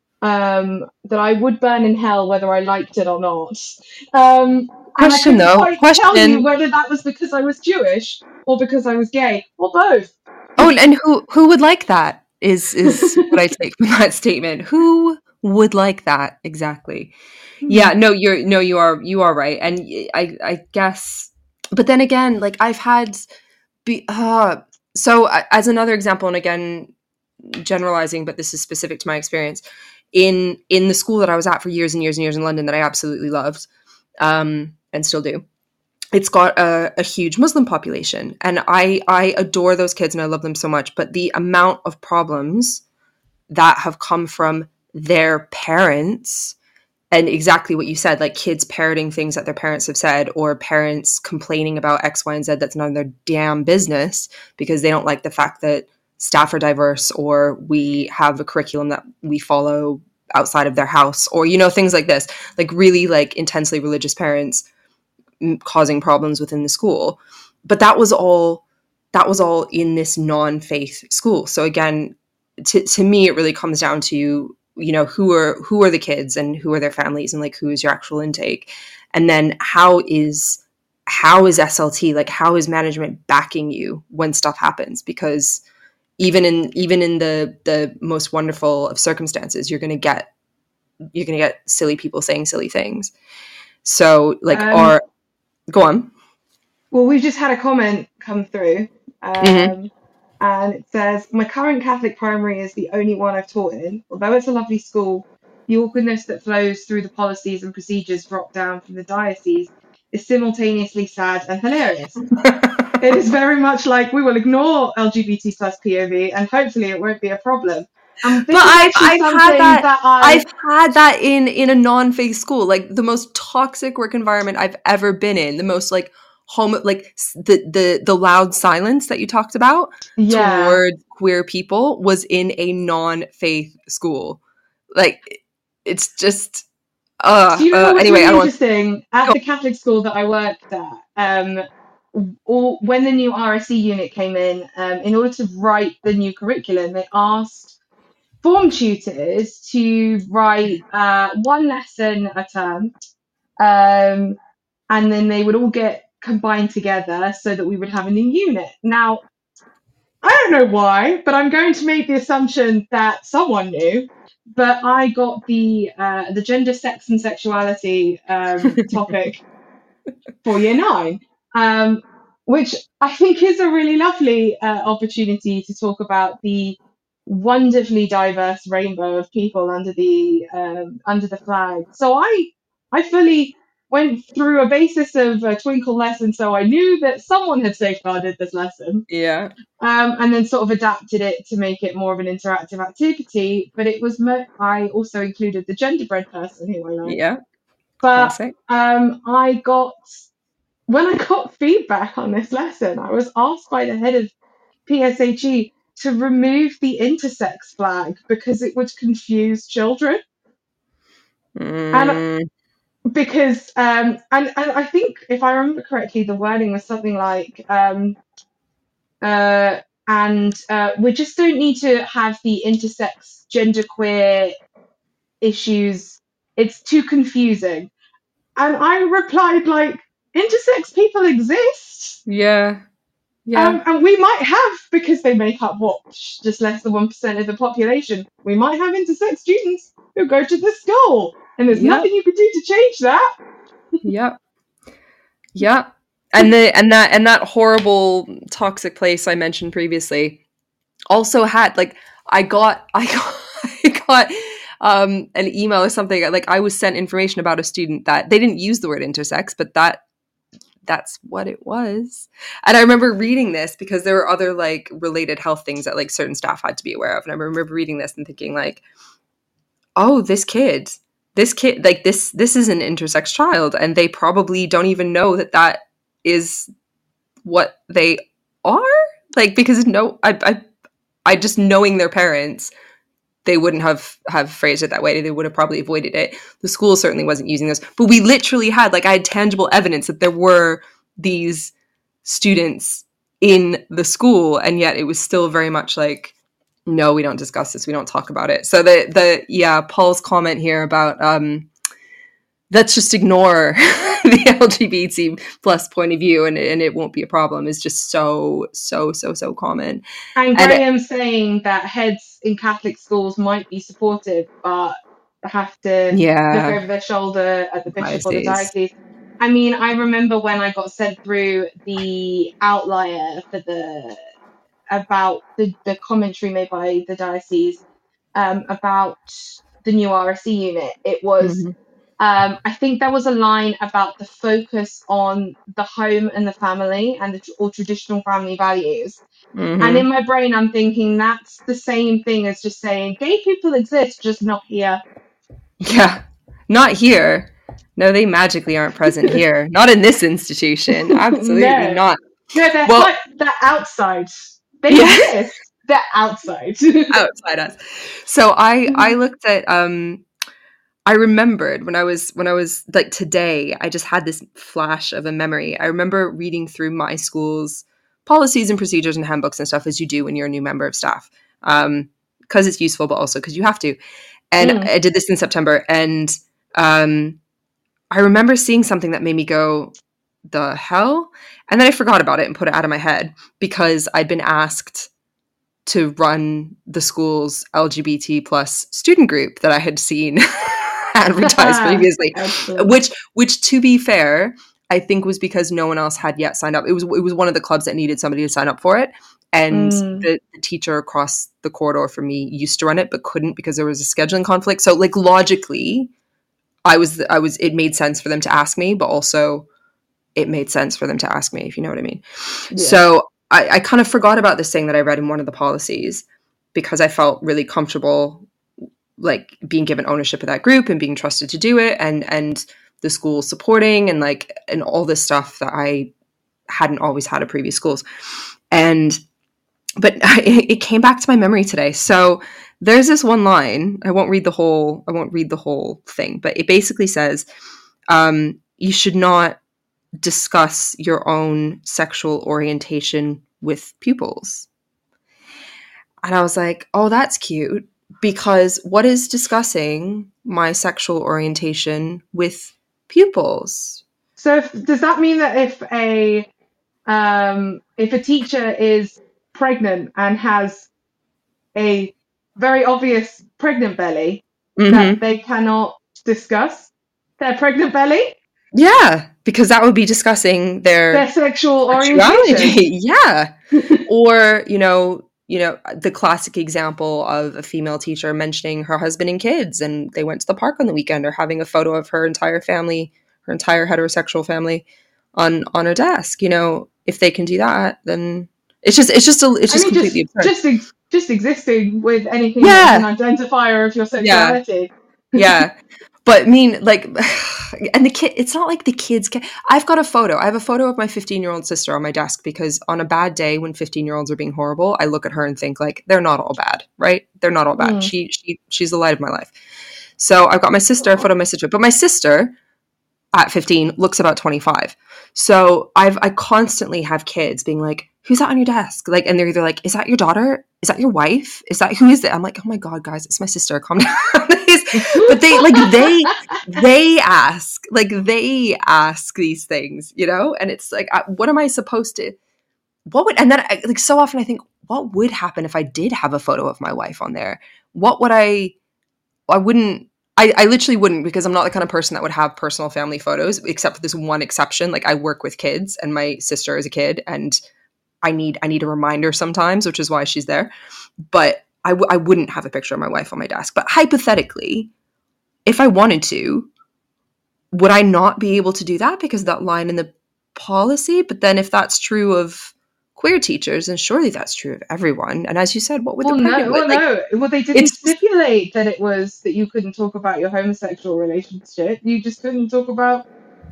um, that I would burn in hell whether I liked it or not, um, and I Question couldn't though, quite tell you question. whether that was because I was Jewish or because I was gay or both. Oh, and who who would like that is is what I take from that statement. Who would like that exactly? Hmm. Yeah, no, you're no, you are you are right, and y- I I guess, but then again, like I've had be uh, so uh, as another example, and again generalizing, but this is specific to my experience in in the school that I was at for years and years and years in London that I absolutely loved, um, and still do. It's got a, a huge Muslim population, and I I adore those kids and I love them so much. But the amount of problems that have come from their parents, and exactly what you said, like kids parroting things that their parents have said, or parents complaining about X, Y, and Z that's none of their damn business because they don't like the fact that staff are diverse, or we have a curriculum that we follow outside of their house, or you know, things like this, like really like intensely religious parents causing problems within the school. But that was all that was all in this non-faith school. So again, to, to me, it really comes down to you know, who are who are the kids and who are their families and like who is your actual intake, and then how is how is S L T, like how is management backing you when stuff happens? Because even in even in the the most wonderful of circumstances, you're going to get you're going to get silly people saying silly things. So like, Um, are go on. Well, we've just had a comment come through, um, Mm-hmm. and it says, "My current Catholic primary is the only one I've taught in. Although it's a lovely school, the awkwardness that flows through the policies and procedures dropped down from the diocese is simultaneously sad and hilarious. It is very much like we will ignore L G B T plus P O V and hopefully it won't be a problem." And this But is I've actually I've something had that, that I I've had that in in a non-faith school, like the most toxic work environment I've ever been in, the most like home like s- the the the loud silence that you talked about yeah. towards queer people was in a non-faith school. Like it's just uh, Do you know uh what's anyway, I really don't want interesting? go. At the Catholic school that I worked at, um, all, when the new R S E unit came in, um, in order to write the new curriculum, they asked form tutors to write uh, one lesson a term, um, and then they would all get combined together so that we would have a new unit. Now, I don't know why, but I'm going to make the assumption that someone knew. But I got the uh, the gender, sex, and sexuality um, topic for year nine, um, which I think is a really lovely uh, opportunity to talk about the wonderfully diverse rainbow of people under the um, under the flag. So I I fully went through a basis of a Twinkle lesson, so I knew that someone had safeguarded this lesson, Yeah. um, and then sort of adapted it to make it more of an interactive activity. But it was mo- I also included the genderbread person who I like, Yeah. but Classic. um, I got when I got feedback on this lesson, I was asked by the head of P S H E to remove the intersex flag because it would confuse children. And Mm, because, um, and, and I think if I remember correctly, the wording was something like, um, uh, and uh, we just don't need to have the intersex, genderqueer issues. It's too confusing. And I replied, like, intersex people exist. yeah. Yeah. Um, and we might have, because they make up what, just less than one percent of the population, we might have intersex students who go to the school. And there's Yep. nothing you can do to change that. Yep. Yep. And the and that and that horrible toxic place I mentioned previously also had like I got I got I got um an email or something, like I was sent information about a student that they didn't use the word intersex, but that that's what it was. And I remember reading this because there were other like related health things that like certain staff had to be aware of. And I remember reading this and thinking like, oh, this kid, this kid, like this, this is an intersex child. And they probably don't even know that that is what they are. Like, because no, I, I, I just knowing their parents, they wouldn't have have phrased it that way. They would have probably avoided it. The school certainly wasn't using this, but we literally had like I had tangible evidence that there were these students in the school, and yet it was still very much like, no, we don't discuss this. We don't talk about it. So the the yeah, Paul's comment here about um, let's just ignore the L G B T plus point of view and, and it won't be a problem is just so, so, so, so common. And And it- Graham saying that heads in Catholic schools might be supportive, but have to Yeah. look over their shoulder at the bishop or the Diocese. diocese. I mean, I remember when I got sent through the outlier for the about the, the commentary made by the diocese um, about the new R S E unit. It was, Mhm. um, I think there was a line about the focus on the home and the family and the tr- or traditional family values. Mhm. And in my brain, I'm thinking that's the same thing as just saying gay people exist, just not here. Yeah, not here. No, they magically aren't present here. Not in this institution. Absolutely No. not. No, they're, Well, hi- they're outside. They Yeah. exist. They're outside. outside us. So I I looked at um I remembered when I was when I was like today, I just had this flash of a memory. I remember reading through my school's policies and procedures and handbooks and stuff as you do when you're a new member of staff. Um, because it's useful, but also because you have to. And Mm. I did this in September. And um, I remember seeing something that made me go, the hell? And then I forgot about it and put it out of my head because I'd been asked to run the school's L G B T plus student group that I had seen advertised previously, Excellent. which, which to be fair, I think was because no one else had yet signed up. It was, it was one of the clubs that needed somebody to sign up for it. And Mm. the, the teacher across the corridor from me used to run it, but couldn't because there was a scheduling conflict. So like logically, I was, I was, it made sense for them to ask me, but also it made sense for them to ask me, if you know what I mean. Yeah. So I, I kind of forgot about this thing that I read in one of the policies because I felt really comfortable, like being given ownership of that group and being trusted to do it, and and the school supporting and like and all this stuff that I hadn't always had at previous schools. And but it, it came back to my memory today. So there's this one line. I won't read the whole. I won't read the whole thing, but it basically says um, you should not discuss your own sexual orientation with pupils. And I was like, oh, that's cute. Because what is discussing my sexual orientation with pupils? So if, does that mean that if a um, if a teacher is pregnant and has a very obvious pregnant belly, Mm-hmm. that they cannot discuss their pregnant belly? Yeah, because that would be discussing their, Their sexual sexuality. orientation. Yeah. Or, you know, you know, the classic example of a female teacher mentioning her husband and kids and they went to the park on the weekend, or having a photo of her entire family, her entire heterosexual family on on her desk. You know, if they can do that, then it's just it's just a, it's just I mean, completely just, absurd. just ex- just existing with anything Yeah. that's an identifier of your sexuality. Yeah. But I mean, like, and the kid, it's not like the kids can, I've got a photo. I have a photo of my fifteen year old sister on my desk because on a bad day when fifteen year olds are being horrible, I look at her and think like, they're not all bad, right? They're not all bad. Mm. She, she, she's the light of my life. So I've got my sister, a photo of my sister, but my sister at fifteen looks about twenty-five. So I've, I constantly have kids being like, who's that on your desk? Like, and they're either like, is that your daughter? Is that your wife? Is that, who is it? I'm like, oh my God, guys, it's my sister. Calm down. But they, like, they, they ask, like, they ask these things, you know? And it's like, I, what am I supposed to, what would, and then I, like, so often I think, what would happen if I did have a photo of my wife on there? What would I, I wouldn't, I, I literally wouldn't, because I'm not the kind of person that would have personal family photos, except for this one exception. Like, I work with kids and my sister is a kid and I need, I need a reminder sometimes, which is why she's there. But I, w- I wouldn't have a picture of my wife on my desk. But hypothetically, if I wanted to, would I not be able to do that because of that line in the policy? But then if that's true of queer teachers, then surely that's true of everyone. And as you said, what would Well, the no, pregnant well, would, like, no. Well, they didn't it's- stipulate that it was that you couldn't talk about your homosexual relationship. You just couldn't talk about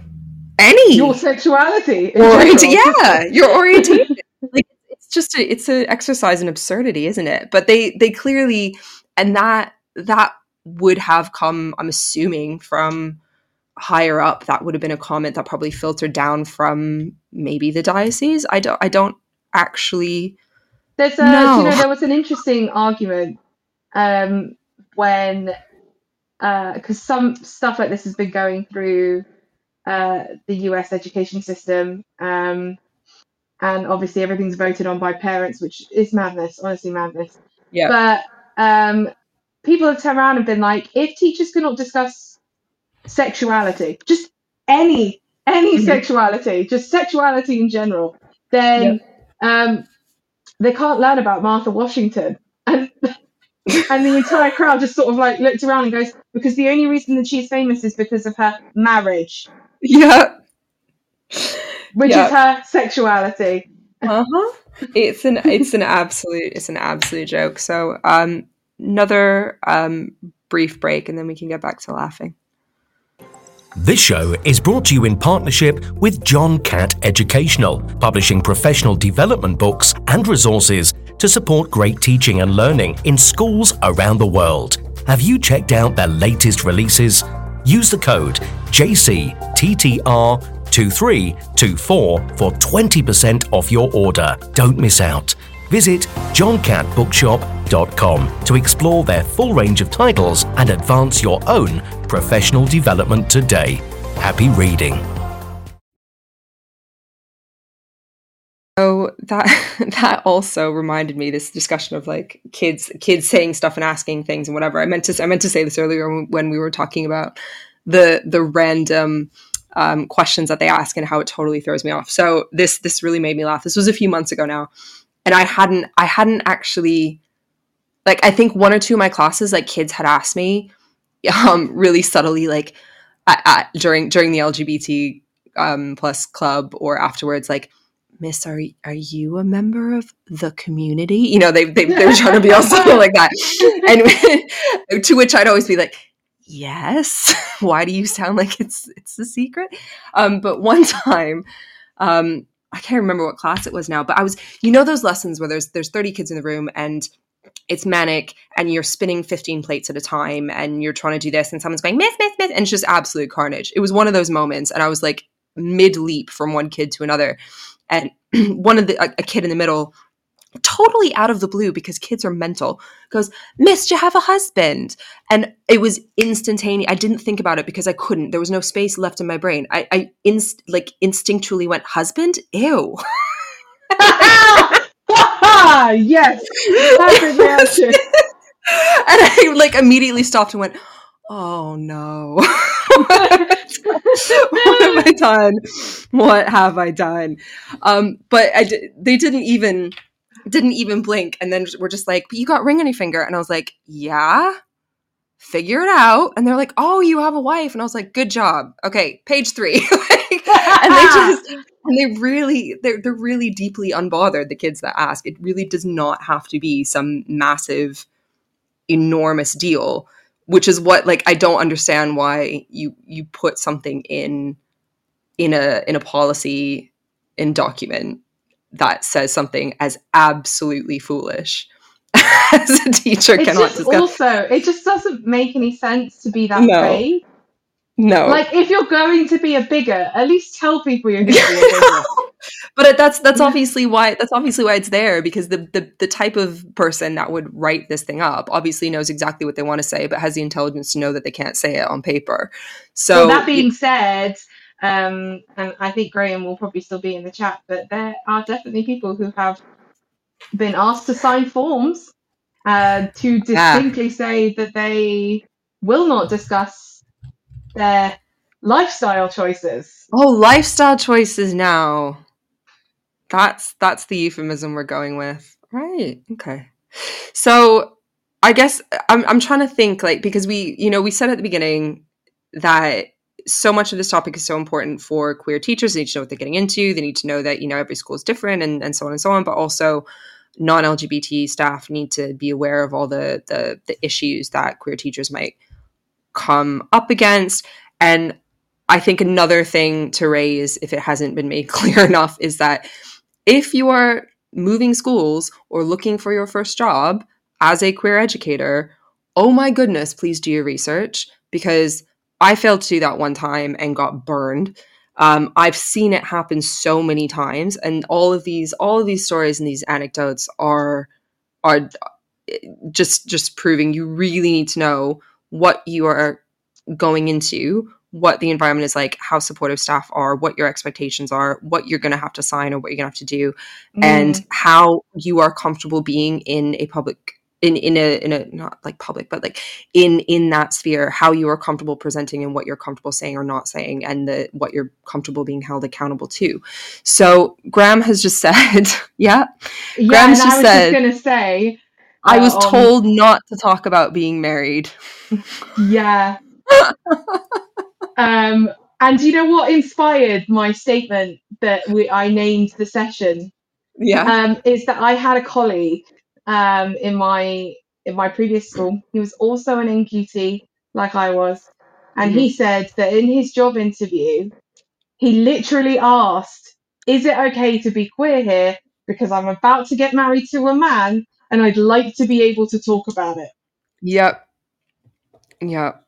any your sexuality. in Orient- general. yeah, your orientation. Like, it's just a, it's an exercise in absurdity, isn't it? But they they clearly, and that that would have come, I'm assuming, from higher up. That would have been a comment that probably filtered down from maybe the diocese. I don't I don't actually. There's a, No. you know, there was an interesting argument um, when, because some stuff like this has been going through uh, the U S education system, um, and obviously everything's voted on by parents, which is madness, honestly madness. Yeah. But um, people have turned around and been like, if teachers cannot discuss sexuality, just any any Mhm. sexuality, just sexuality in general, then um, they can't learn about Martha Washington. And and the entire crowd just sort of like looked around and goes, because the only reason that she's famous is because of her marriage, Yeah. which Yeah. is her sexuality. Uh-huh. It's an it's an absolute it's an absolute joke. So um another um brief break and then we can get back to laughing. This show is brought to you in partnership with John Catt Educational, publishing professional development books and resources to support great teaching and learning in schools around the world. Have you checked out their latest releases? Use the code J C T T R two three two four for twenty percent off your order. Don't miss out. Visit john catt bookshop dot com to explore their full range of titles and advance your own professional development today. Happy reading. So that that also reminded me, this discussion of like kids kids saying stuff and asking things and whatever. I meant to I meant to say this earlier when we were talking about the the random um, questions that they ask and how it totally throws me off. So this this really made me laugh. This was a few months ago now, and I hadn't I hadn't actually, like, I think one or two of my classes, like, kids had asked me um, really subtly, like at, at, during during the L G B T um, plus club or afterwards, like, Miss, are are you a member of the community? You know, they they, they were trying to be all something like that. And to which I'd always be like, yes. Why do you sound like it's it's a secret? Um, but one time, um, I can't remember what class it was now, but I was, you know, those lessons where there's there's thirty kids in the room and it's manic and you're spinning fifteen plates at a time and you're trying to do this and someone's going, miss, miss, miss, and it's just absolute carnage. It was one of those moments, and I was like mid leap from one kid to another. And one of the, a, a kid in the middle, totally out of the blue, because kids are mental, goes, Miss, do you have a husband? And it was instantaneous. I didn't think about it because I couldn't. There was no space left in my brain. I, I inst- like instinctually went, husband? Ew. Yes. Perfect reaction. And I like immediately stopped and went, oh no. What have I done? What have I done? Um, but I d- they didn't even didn't even blink, and then we're just like, but you got ring on your finger, and I was like, yeah, figure it out. And they're like, oh, you have a wife, and I was like, good job. Okay, page three. Like, and they just and they really they're they're really deeply unbothered. The kids that ask, it really does not have to be some massive, enormous deal. Which is what, like, I don't understand why you you put something in in a in a policy in document that says something as absolutely foolish as a teacher It's cannot just discuss. Also, it just doesn't make any sense to be that No. vague. No. Like, if you're going to be a bigot, at least tell people you're going to be a bigot. But that's that's obviously why that's obviously why it's there, because the, the the type of person that would write this thing up obviously knows exactly what they want to say, but has the intelligence to know that they can't say it on paper. So well, that being said, um, and I think Graham will probably still be in the chat, but there are definitely people who have been asked to sign forms uh, to distinctly yeah. say that they will not discuss their lifestyle choices. Oh, lifestyle choices now. That's that's the euphemism we're going with. Right. Okay. So I guess I'm I'm trying to think, like, because we, you know, we said at the beginning that so much of this topic is so important for queer teachers. They need to know what they're getting into. They need to know that, you know, every school is different and, and so on and so on. But also non-L G B T staff need to be aware of all the, the the issues that queer teachers might come up against. And I think another thing to raise, if it hasn't been made clear enough, is that if you are moving schools or looking for your first job as a queer educator, oh my goodness, please do your research, because I failed to do that one time and got burned. Um, I've seen it happen so many times, and all of these, all of these stories and these anecdotes are, are just, just proving you really need to know what you are going into, what the environment is like, how supportive staff are, what your expectations are, what you're going to have to sign or what you're going to have to do, mm. and how you are comfortable being in a public, in, in a, in a, not like public, but like in, in that sphere, how you are comfortable presenting and what you're comfortable saying or not saying, and the, what you're comfortable being held accountable to. So Graham has just said, yeah, yeah, Graham's and just I was said, just going to say, uh, I was um, told not to talk about being married. Yeah. um, and you know what inspired my statement that we, I named the session? Yeah. Um, is that I had a colleague um, in my in my previous school. He was also an N Q T, like I was, and mm-hmm. he said that in his job interview, he literally asked, "Is it okay to be queer here? Because I'm about to get married to a man, and I'd like to be able to talk about it." Yep. Yep.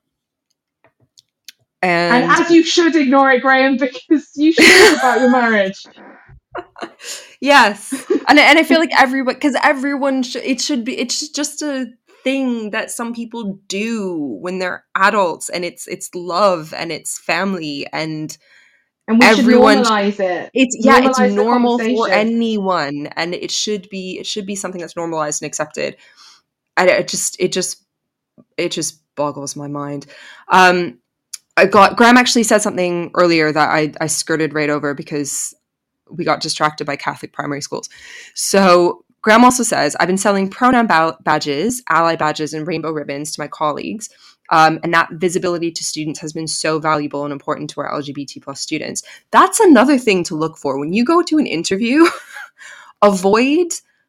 And, and as you should ignore it, Graham, because you should talk about your marriage. Yes. And, and I feel like everyone, because everyone, sh- it should be, it's just a thing that some people do when they're adults, and it's, it's love and it's family, and And we should everyone, sh- normalize it. it's, yeah, it's Normalize the normal for conversation. anyone. And it should be, it should be something that's normalized and accepted. And it just, it just, it just boggles my mind. Um, I got, Graham actually said something earlier that I, I skirted right over because we got distracted by Catholic primary schools. So Graham also says, I've been selling pronoun ba- badges, ally badges, and rainbow ribbons to my colleagues. Um, and that visibility to students has been so valuable and important to our L G B T plus students. That's another thing to look for. When you go to an interview, avoid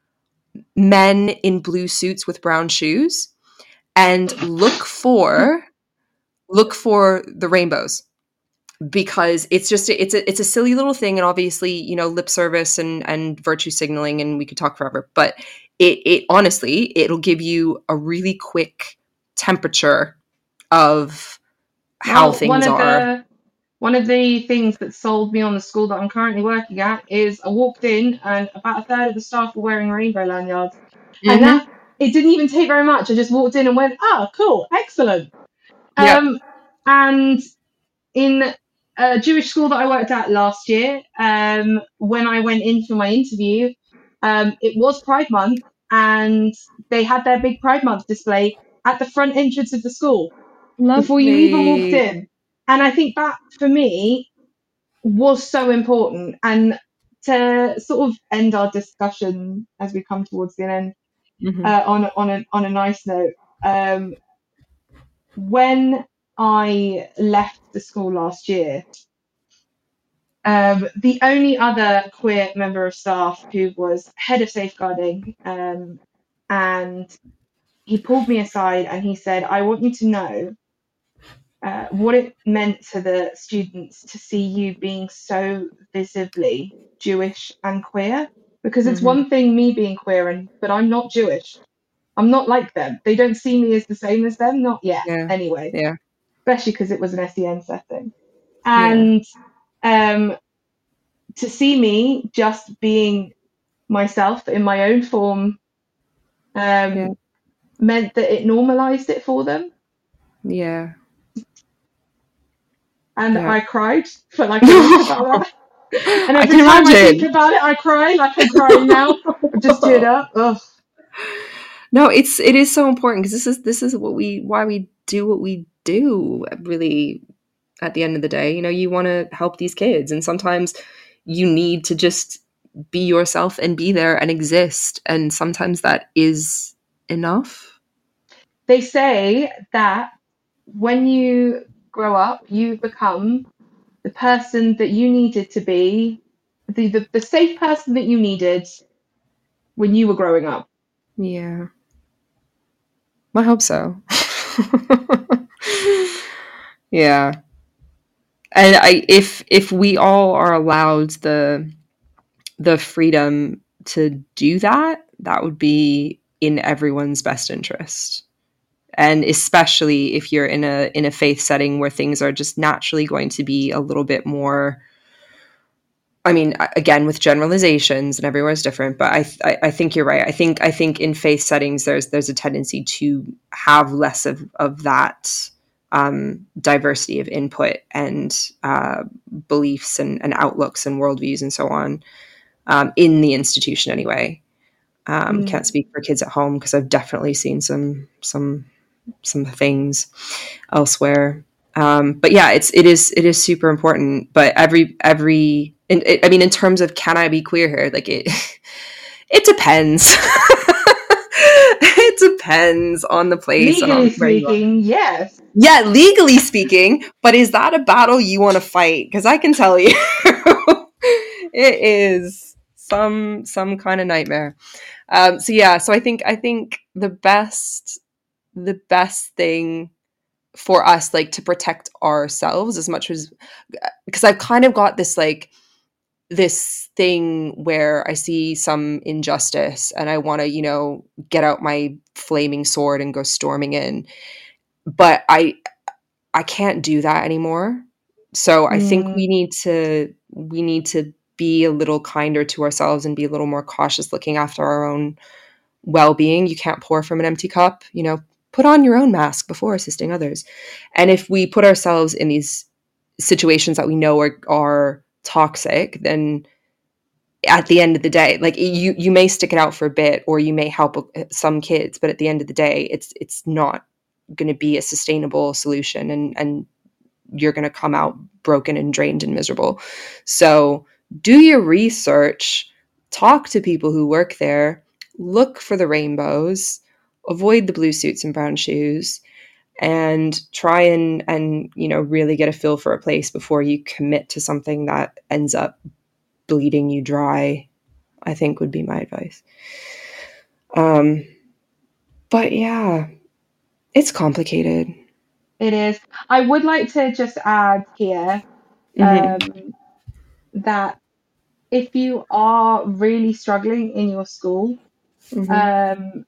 men in blue suits with brown shoes and look for, look for the rainbows. Because it's just it's a it's a silly little thing, and obviously, you know, lip service and and virtue signaling, and we could talk forever, but it it honestly it'll give you a really quick temperature of how Well, things one of are. the one of the things that sold me on the school that I'm currently working at is I walked in and about a third of the staff were wearing rainbow lanyards. And Mm-hmm. that it didn't even take very much. I just walked in and went, "Ah, cool, excellent." Yep. Um, and in a Jewish school that I worked at last year, um, when I went in for my interview, um, it was Pride Month, and they had their big Pride Month display at the front entrance of the school before you even walked Lovely. in. And I think that for me was so important. And to sort of end our discussion as we come towards the end Mm-hmm. uh, on on a on a nice note, um, when I left the school last year, um, the only other queer member of staff who was head of safeguarding, um, and he pulled me aside and he said, "I want you to know uh, what it meant to the students to see you being so visibly Jewish and queer. Because it's Mm-hmm. one thing me being queer, and but I'm not Jewish. I'm not like them. They don't see me as the same as them, not yet, Yeah. anyway. Yeah. Especially because it was an S E N setting. Yeah. And um, to see me just being myself in my own form Yeah. um, meant that it normalized it for them. Yeah. And Yeah. I cried for like a week about that. And I every can time I think imagine. about it, I cry like I'm crying now. I just teared up. Ugh. No, it's it is so important because this is this is what we why we do what we do, really. At the end of the day, you know, you want to help these kids, and sometimes you need to just be yourself and be there and exist, and sometimes that is enough. They say that when you grow up, you become the person that you needed to be, the, the, the safe person that you needed when you were growing up. Yeah, I hope so. Yeah, and I if if we all are allowed the the freedom to do that, that would be in everyone's best interest. And especially if you're in a in a faith setting where things are just naturally going to be a little bit more, I mean, again, with generalizations and everywhere is different, but I, I I think you're right. I think I think in faith settings there's there's a tendency to have less of of that um, diversity of input and uh, beliefs and, and outlooks and worldviews and so on, um, in the institution anyway. Um, Mm. can't speak for kids at home because I've definitely seen some some some things elsewhere. Um, but yeah, it's it is it is super important. But every every in, it, I mean, in terms of can I be queer here? Like it it depends. It depends on the place and Legally on where you are. speaking, yes. Yeah, legally speaking, but is that a battle you want to fight? Because I can tell you, it is some some kind of nightmare. Um, so yeah, so I think I think the best the best thing for us, like, to protect ourselves as much as, because I've kind of got this like this thing where I see some injustice and I want to, you know, get out my flaming sword and go storming in, but I I can't do that anymore. So I think Mm. we need to we need to be a little kinder to ourselves and be a little more cautious looking after our own well-being. You can't pour from an empty cup, you know, put on your own mask before assisting others. And if we put ourselves in these situations that we know are, are toxic, then at the end of the day, like you, you may stick it out for a bit, or you may help some kids, but at the end of the day, it's, it's not going to be a sustainable solution, and, and you're going to come out broken and drained and miserable. So do your research, talk to people who work there, look for the rainbows, avoid the blue suits and brown shoes, and try and, and, you know, really get a feel for a place before you commit to something that ends up bleeding you dry, I think would be my advice. Um, but yeah, it's complicated. It is. I would like to just add here um, mm-hmm. that if you are really struggling in your school, mm-hmm. um,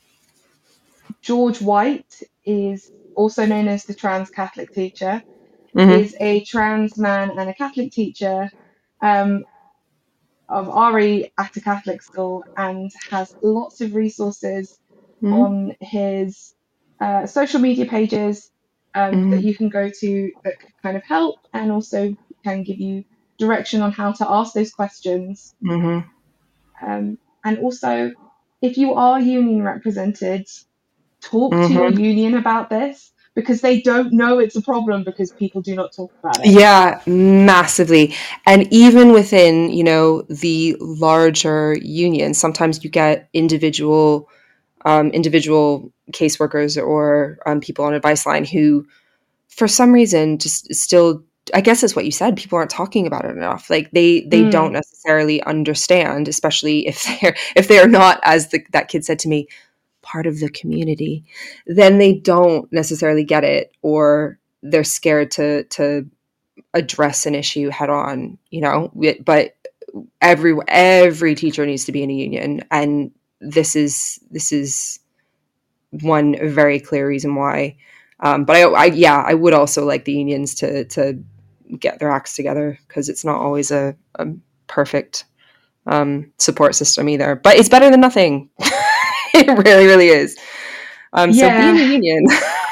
George White is also known as the trans Catholic teacher, mm-hmm. is a trans man and a Catholic teacher um, of R E at a Catholic school, and has lots of resources mm-hmm. on his uh, social media pages um, mm-hmm. that you can go to that can kind of help, and also can give you direction on how to ask those questions. Mm-hmm. Um, and also, if you are union represented, talk mm-hmm. to your union about this, because they don't know it's a problem because people do not talk about it. Yeah, massively. And even within, you know, the larger unions, sometimes you get individual um, individual caseworkers or um, people on advice line who, for some reason, just still, I guess it's what you said, people aren't talking about it enough. Like they they mm. don't necessarily understand, especially if they're if they're not, as the, that kid said to me, part of the community, then they don't necessarily get it, or they're scared to to address an issue head on, you know. But every every teacher needs to be in a union, and this is this is one very clear reason why. Um, but I, I yeah, I would also like the unions to to get their acts together, because it's not always a, a perfect um, support system either. But it's better than nothing. It really, really is. Um, yeah. So be in a union.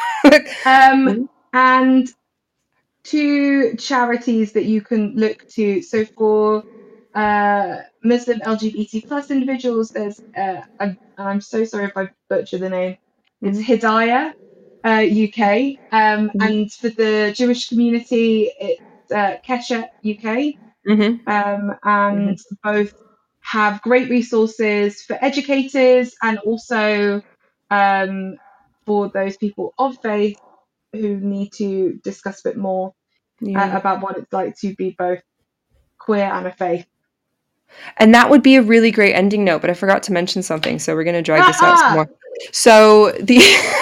um, and two charities that you can look to. So for uh, Muslim L G B T plus individuals, there's, uh, a, I'm so sorry if I butcher the name, it's mm-hmm. Hidayah uh, U K. Um, mm-hmm. And for the Jewish community, it's uh, Keshet U K. Mm-hmm. Um, and mm-hmm. both have great resources for educators, and also um, for those people of faith who need to discuss a bit more yeah. uh, about what it's like to be both queer and a faith. And that would be a really great ending note, but I forgot to mention something, so we're going to drag this out some more. So the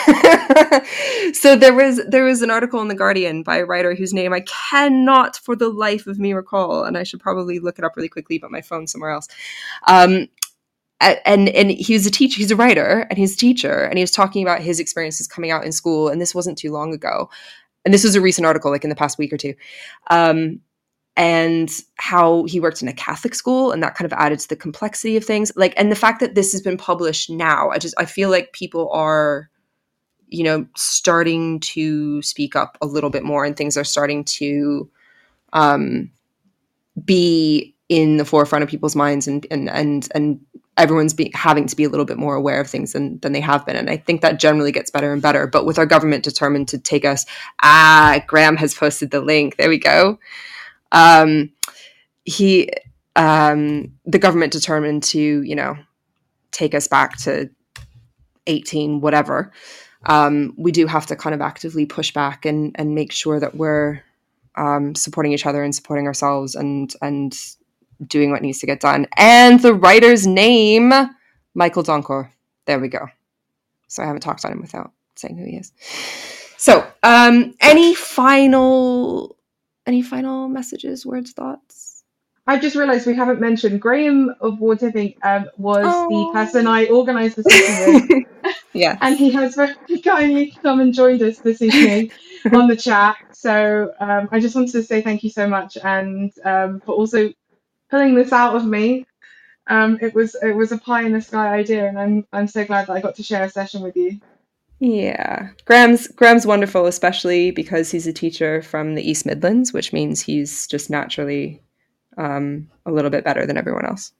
so there was there was an article in The Guardian by a writer whose name I cannot for the life of me recall, and I should probably look it up really quickly, but my phone's somewhere else. Um, and and he was a teacher, he's a writer, and he's a teacher, and he was talking about his experiences coming out in school, and this wasn't too long ago. And this was a recent article, like in the past week or two. Um, and how he worked in a Catholic school, and that kind of added to the complexity of things. Like, and the fact that this has been published now, I just, I feel like people are, you know, starting to speak up a little bit more, and things are starting to um, be in the forefront of people's minds, and, and, and, and everyone's be, having to be a little bit more aware of things than, than they have been. And I think that generally gets better and better, but with our government determined to take us, ah, Graham has posted the link. There we go. Um, he, um, the government determined to, you know, take us back to eighteen, whatever. Um, we do have to kind of actively push back and, and make sure that we're, um, supporting each other and supporting ourselves, and, and doing what needs to get done. And the writer's name, Michael Donkor. There we go. So I haven't talked on him without saying who he is. So, um, any final... Any final messages, words, thoughts? I've just realised we haven't mentioned Graham of War Tipping um, was oh. the person I organised the session with. Yeah. And he has very kindly come and joined us this evening on the chat. So um, I just wanted to say thank you so much, and um, for also pulling this out of me. Um, it was it was a pie in the sky idea, and I'm I'm so glad that I got to share a session with you. Yeah, Graham's Graham's wonderful, especially because he's a teacher from the East Midlands, which means he's just naturally um, a little bit better than everyone else.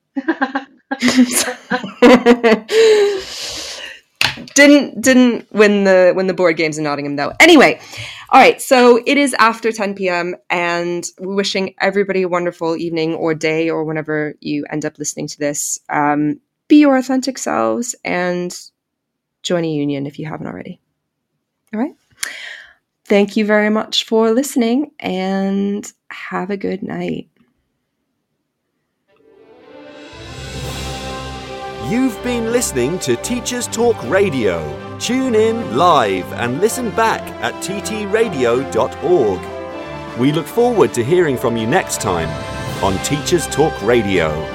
didn't didn't win the win the board games in Nottingham though. Anyway, all right. So it is after ten p.m. and we're wishing everybody a wonderful evening or day or whenever you end up listening to this. Um, be your authentic selves and join a union if you haven't already. All right. Thank you very much for listening and have a good night. You've been listening to Teachers Talk Radio. Tune in live and listen back at t t radio dot org. We look forward to hearing from you next time on Teachers Talk Radio.